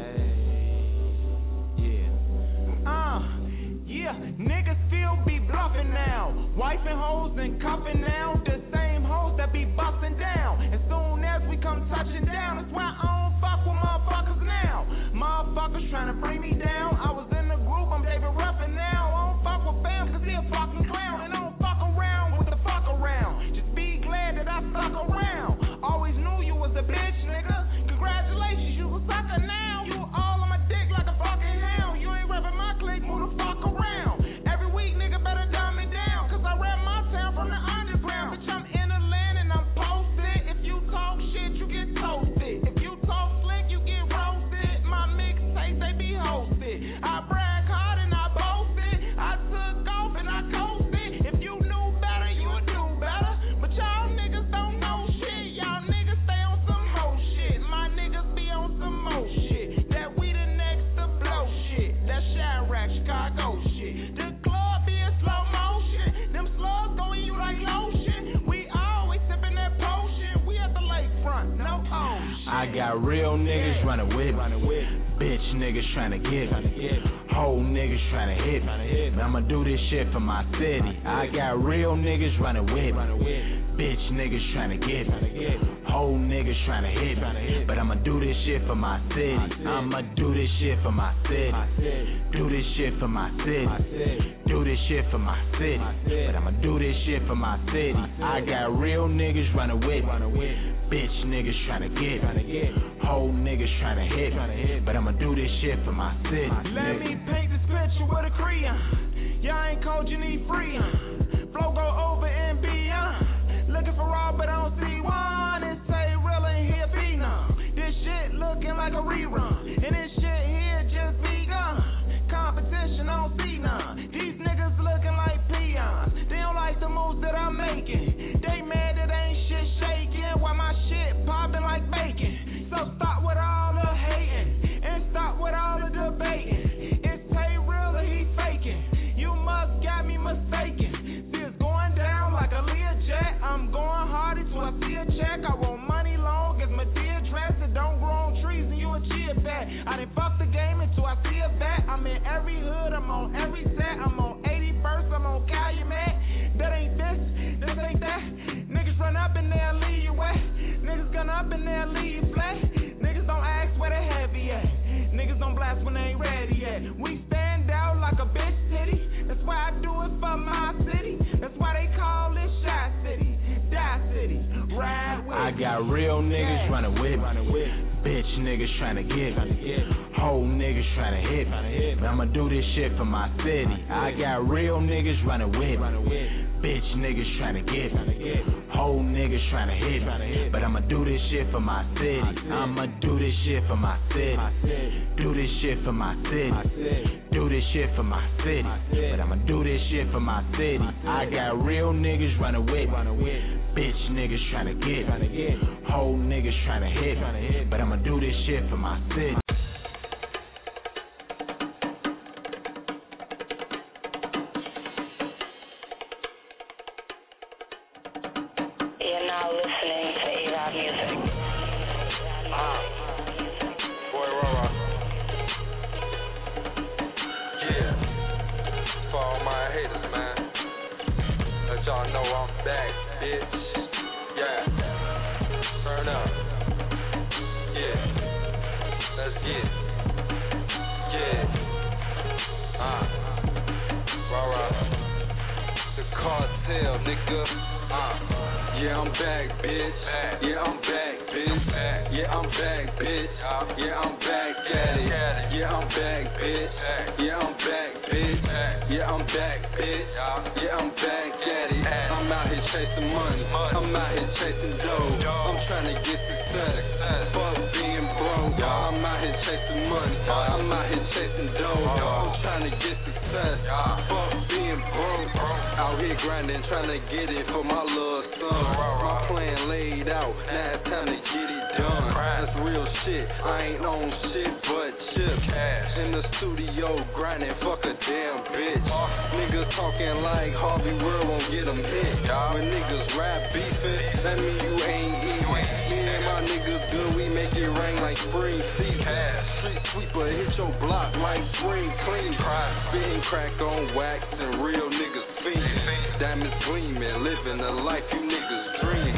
Yeah. Uh, yeah, niggas still be bluffing now. Wifing hoes and cuffing now. The same hoes that be busting down. As soon as we come touching down, that's why I don't fuck with motherfuckers now. Motherfuckers trying to bring me down. I was in the group, I'm David Ruffin now. I don't fuck with fam cause he a fucking clown. And I don't fuck around with the fuck around. Just be glad that I stuck around. Always knew you was a bitch, nigga. Congratulations, you a sucker now. You all on my dick like a fucking hound. You ain't rapping my clique, move the fuck around. Every week, nigga, better dumb me down. Cause I rap my town from the underground. Bitch, I'm in the land and I'm posted. If you talk shit, you get toasted. If you talk slick, you get roasted. My mixtapes, they be hosted. I brag hard and I boasted. I took off and I coasted. If you knew better, you would do better. But y'all niggas don't know shit. Y'all niggas stay on some hoe shit. My niggas be on some mo shit. That we the next to blow shit. That Chirac, Chicago shit. The club be in slow motion. Them slugs go in you like lotion. We always sipping that potion. We at the lakefront, no ocean. I got real niggas running with me. Bitch niggas tryna get me. Whole niggas tryna hit me. I'ma do this shit for my city. I got real niggas running with me. Bitch niggas tryna get me. Whole niggas tryna hit me. But I'ma do this shit for my city. I'ma do this shit for my city. Do this shit for my city. Do this shit for my city. But I'ma do this shit for my city. I got real niggas running with me. Bitch niggas tryna get me. Whole niggas tryna hit me. But I'ma do this shit for my city. Let me paint this picture with a crayon. Y'all ain't cold, you need freon. Flow go over and beyond. Looking for all, but I don't see one. And say real and here be none. This shit looking like a rerun. And this shit here just begun. Competition, I don't see none. These niggas looking like peons. They don't like the moves that I'm making. They mad that ain't shit shaking. While my shit popping like bacon. So stop with all the hating. And stop with all the debating. It's Tay real or he faking. You must got me mistaken. This going down like a Learjet. I'm going hard until I see a check. I want money long as my dear dress. It don't grow on trees and you a chia bat. I done fuck the game until I see a bat. I'm in every hood, I'm on every set. I'm on eighty-first, I'm on Calumet. That ain't this, this ain't that. Niggas run up in there and leave you wet. Niggas gun up in there and leave you flat. Niggas don't ask where they heavy at. Niggas don't blast when they ain't ready yet. We stand out like a bitch city. That's why I do it for my city. That's why they call it Shy City, Die City. Ride with I got real niggas running with me. Bitch niggas niggas tryna get me. Whole niggas tryna hit me. But I'ma do this shit for my city. I got real niggas running with me. Bitch niggas tryna get me. Whole niggas tryna hit me. But I'ma do this shit for my city. I'ma do this shit for my city. Do this shit for my city. Do this shit for my city. But I'ma do this shit for my city. I got real niggas running with me. Bitch niggas tryna get me. Whole niggas tryna hit me. But I'ma do this shit for my city. You're now listening to A-Rod Music. Ah, boy, Rara. Yeah, for all my haters, man. Let y'all know I'm back, bitch. Yeah, turn up. Yeah, let's get it. Yeah, ah, Rara. The cartel, nigga. Ah. Yeah, I'm back, bitch. Yeah, I'm back, bitch. Yeah, I'm back, bitch. Yeah, I'm back at it. Yeah, I'm back, bitch. Yeah, I'm back, bitch. Yeah, I'm back, bitch. Yeah, I'm back at it. I'm out here chasing money. I'm out here chasing dough. I'm trying to get success. Fuck being broke. I'm out here chasing money. I'm out here chasing dough. I'm trying to get success. Fuck being broke. Out here grinding, trying to get it for my little son. My plan laid out, now it's time to get it done. That's real shit, I ain't on shit but chips. In the studio grinding, fuck a damn bitch. Niggas talking like Harvey World won't get them hit. When niggas rap beefing, that mean you ain't eating. Me and my niggas good, we make it rain like spring season. Street sweeper hit your block like spring clean. Spitting crack on wax and real niggas fiend. Diamonds gleaming, living the life you niggas dream.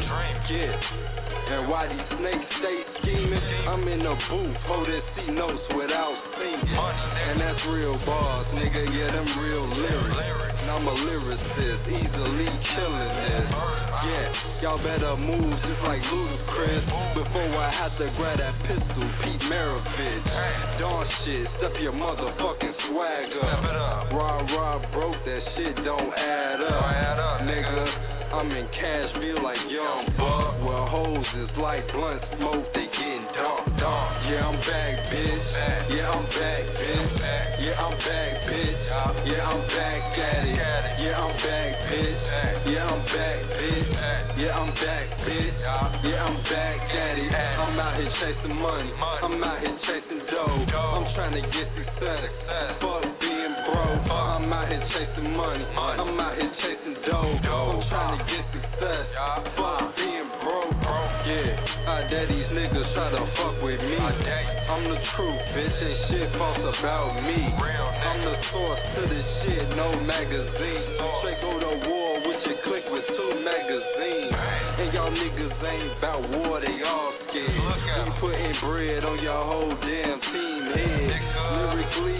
Yeah. And why these snakes stay scheming? I'm in the booth, holding C notes without singing. And that's real bars, nigga, yeah, them real lyrics. And I'm a lyricist, easily killing this. Yeah, y'all better move just like Ludacris. Before I have to grab that pistol, Pete Maravich. Dawn shit, step your motherfucking swag up. Rah, rah, broke, that shit don't add up. Nigga, I'm in Cashville like Young Buck. Well, hoes is like blunt smoke, they getting dark, dark. Yeah, I'm back, bitch. Yeah, I'm back, bitch. Yeah, I'm back, bitch. Yeah, I'm back at it. Yeah, I'm back, bitch. Yeah, I'm back, bitch. Yeah, I'm back, bitch. Yeah, I'm back at it. I'm out here chasing money. I'm out here chasing dough. I'm trying to get success. Fuck being broke. I'm out here chasing money. I'm out here chasing dough. I'm trying to get success. Fuck being broke. Yeah, I dare these niggas try to fuck with me. I'm the truth, bitch. Ain't shit false about me. I'm the source to this shit, no magazine. Straight go to war with your clique with two magazines. And y'all niggas ain't about war, they all scared. You putting bread on your whole damn team head. Lyrically,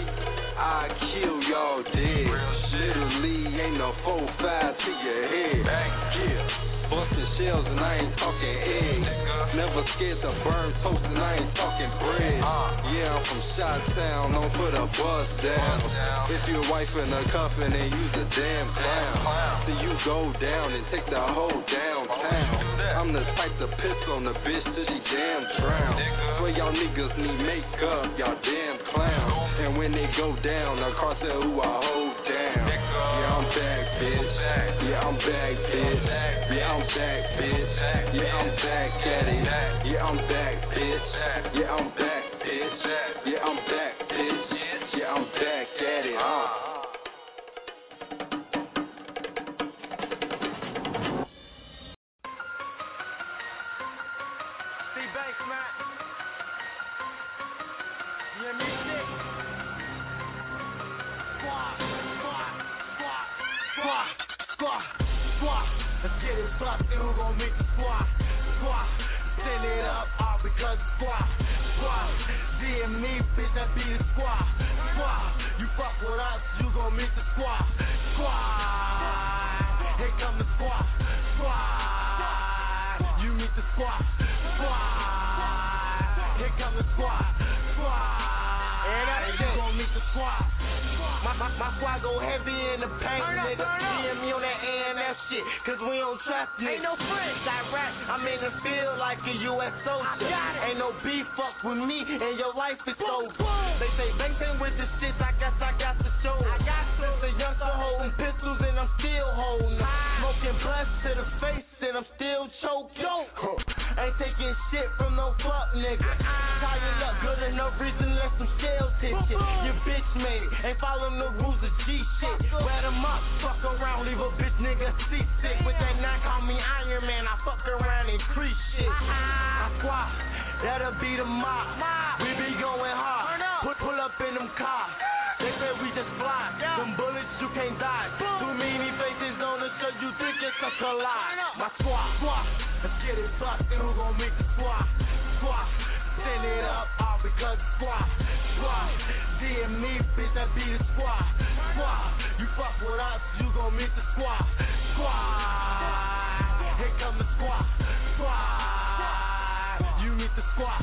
I kill y'all dead. Literally, ain't no four five to your head. Yeah. Busting shells and I ain't talking eggs. Never scared to burn toast and I ain't talking bread. Yeah, I'm from Chi-Town, don't put a bus down. If your wife in a coffin and you's a damn clown, then you go down and take the whole downtown. I'm the type to piss on the bitch till she damn drown. Well, y'all niggas need makeup, y'all damn clowns. And when they go down, the cartel who I hold down. Yeah, I'm back, bitch. Yeah, I'm back, bitch. Yeah, I'm back, bitch. Yeah, I'm back at it. Yeah, I'm back, bitch. Yeah, I'm back, bitch. Yeah, I'm back, bitch. Yeah, I'm back at it, huh? See, Banks, man. You hear me? Squad, squad, squad, squad, squad, squad. Let's get it busted, who gon' make the squad? Squad, send it up, all because of squad. Squad, D M me, bitch, that be the squad. Squad, you fuck with us, you gon' meet the squad. Squad, here come the squad. Squad, you meet the squad. Squad, Here come the squad, squad. And that's it. You gon' meet the squad. My, my, my squad go heavy in the paint, nigga. D M me on that A N F shit, cause we don't trust niggas. Ain't no friends. I rap, I'm in the field like a U S soldier. Ain't no beef, fuck with me, and your life is over. They say bang with the shit, I guess I got to show. I got since a youngster holding pistols, and I'm still holding them. Smoking blunts to the face, and I'm still choking. Ain't taking shit from no fuck nigga. Tired up, good enough reason, let some shells hit you. Your bitch made it, ain't following the rules of G shit. Wet them up, fuck around, leave a bitch nigga seasick. With that nine, call me Iron Man, I fuck around and crease shit. I squat, that'll be the mob. We be going hard, put pull up in them cars. They say we just fly, them bullets you can't dodge. Too many faces on the show, you think it's a collide. My squad, squad, let's get it bustin', who gon' make the squad? Squad, send it up, all because the squad. Squad, D M me, bitch, that be the squad. Squad, you fuck with us, you gon' meet the squad. Squad, here come the squad. Squad, you meet the squad.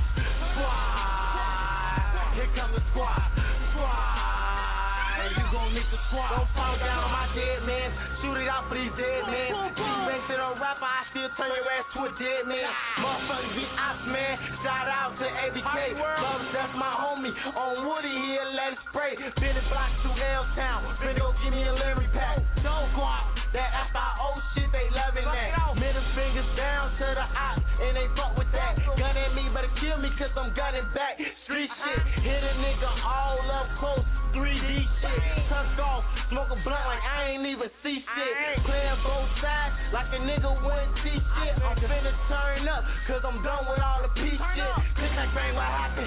Squad, here come the squad. Squad. You gon' meet the squad. Don't fall down on my dead man. Shoot it out for these dead men. If you ain't to no rapper, I still turn your ass to a dead man. Motherfuckers be ops, man. Shout out to A B K. Love, that's my homie. On Woody, he'll let it spray. Billy Block to L-Town. Finna go give me a Larry pack. Don't go out. That F I O shit, they loving that. Middle fingers down to the ops, and they fuck with that. Gun at me, better kill me, cause I'm gunning back. Street shit. Hit a nigga all up close. three D shit, tuck off, smoke a blunt like I ain't even see shit. Playing both sides like a nigga wouldn't see shit. I'm finna turn up, cause I'm done with all the peace shit. Bitch, that bang what happened.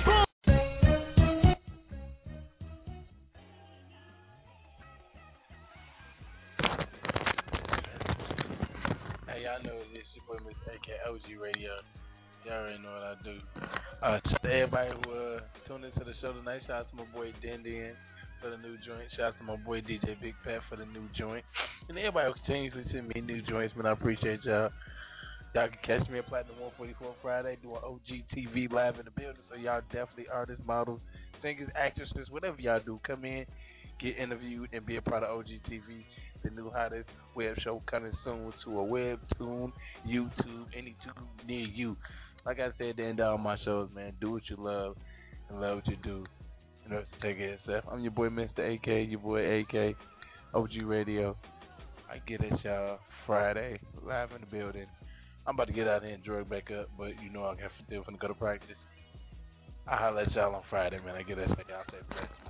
Hey, y'all know this your boy Mister A K O G Radio. Y'all already know what I do. Uh, just to everybody who uh, tuned into the show tonight, shout out to my boy Dendian for the new joint. Shout out to my boy D J Big Pat for the new joint. And everybody who continuously send me new joints, man, I appreciate y'all. Y'all can catch me at Platinum one forty-four Friday doing O G T V live in the building. So y'all definitely artists, models, singers, actresses, whatever y'all do, come in, get interviewed, and be a part of O G T V, the new hottest web show coming soon to a webtoon, YouTube, any tube near you. Like I said, at the end of all my shows, man, do what you love and love what you do. You know, take care of yourself. I'm your boy Mister A K, your boy A K, O G Radio. I get at y'all Friday, live in the building. I'm about to get out here and drug back up, but you know I got to still finna go to practice. I'll holler at y'all on Friday, man. I get at y'all. Say bless.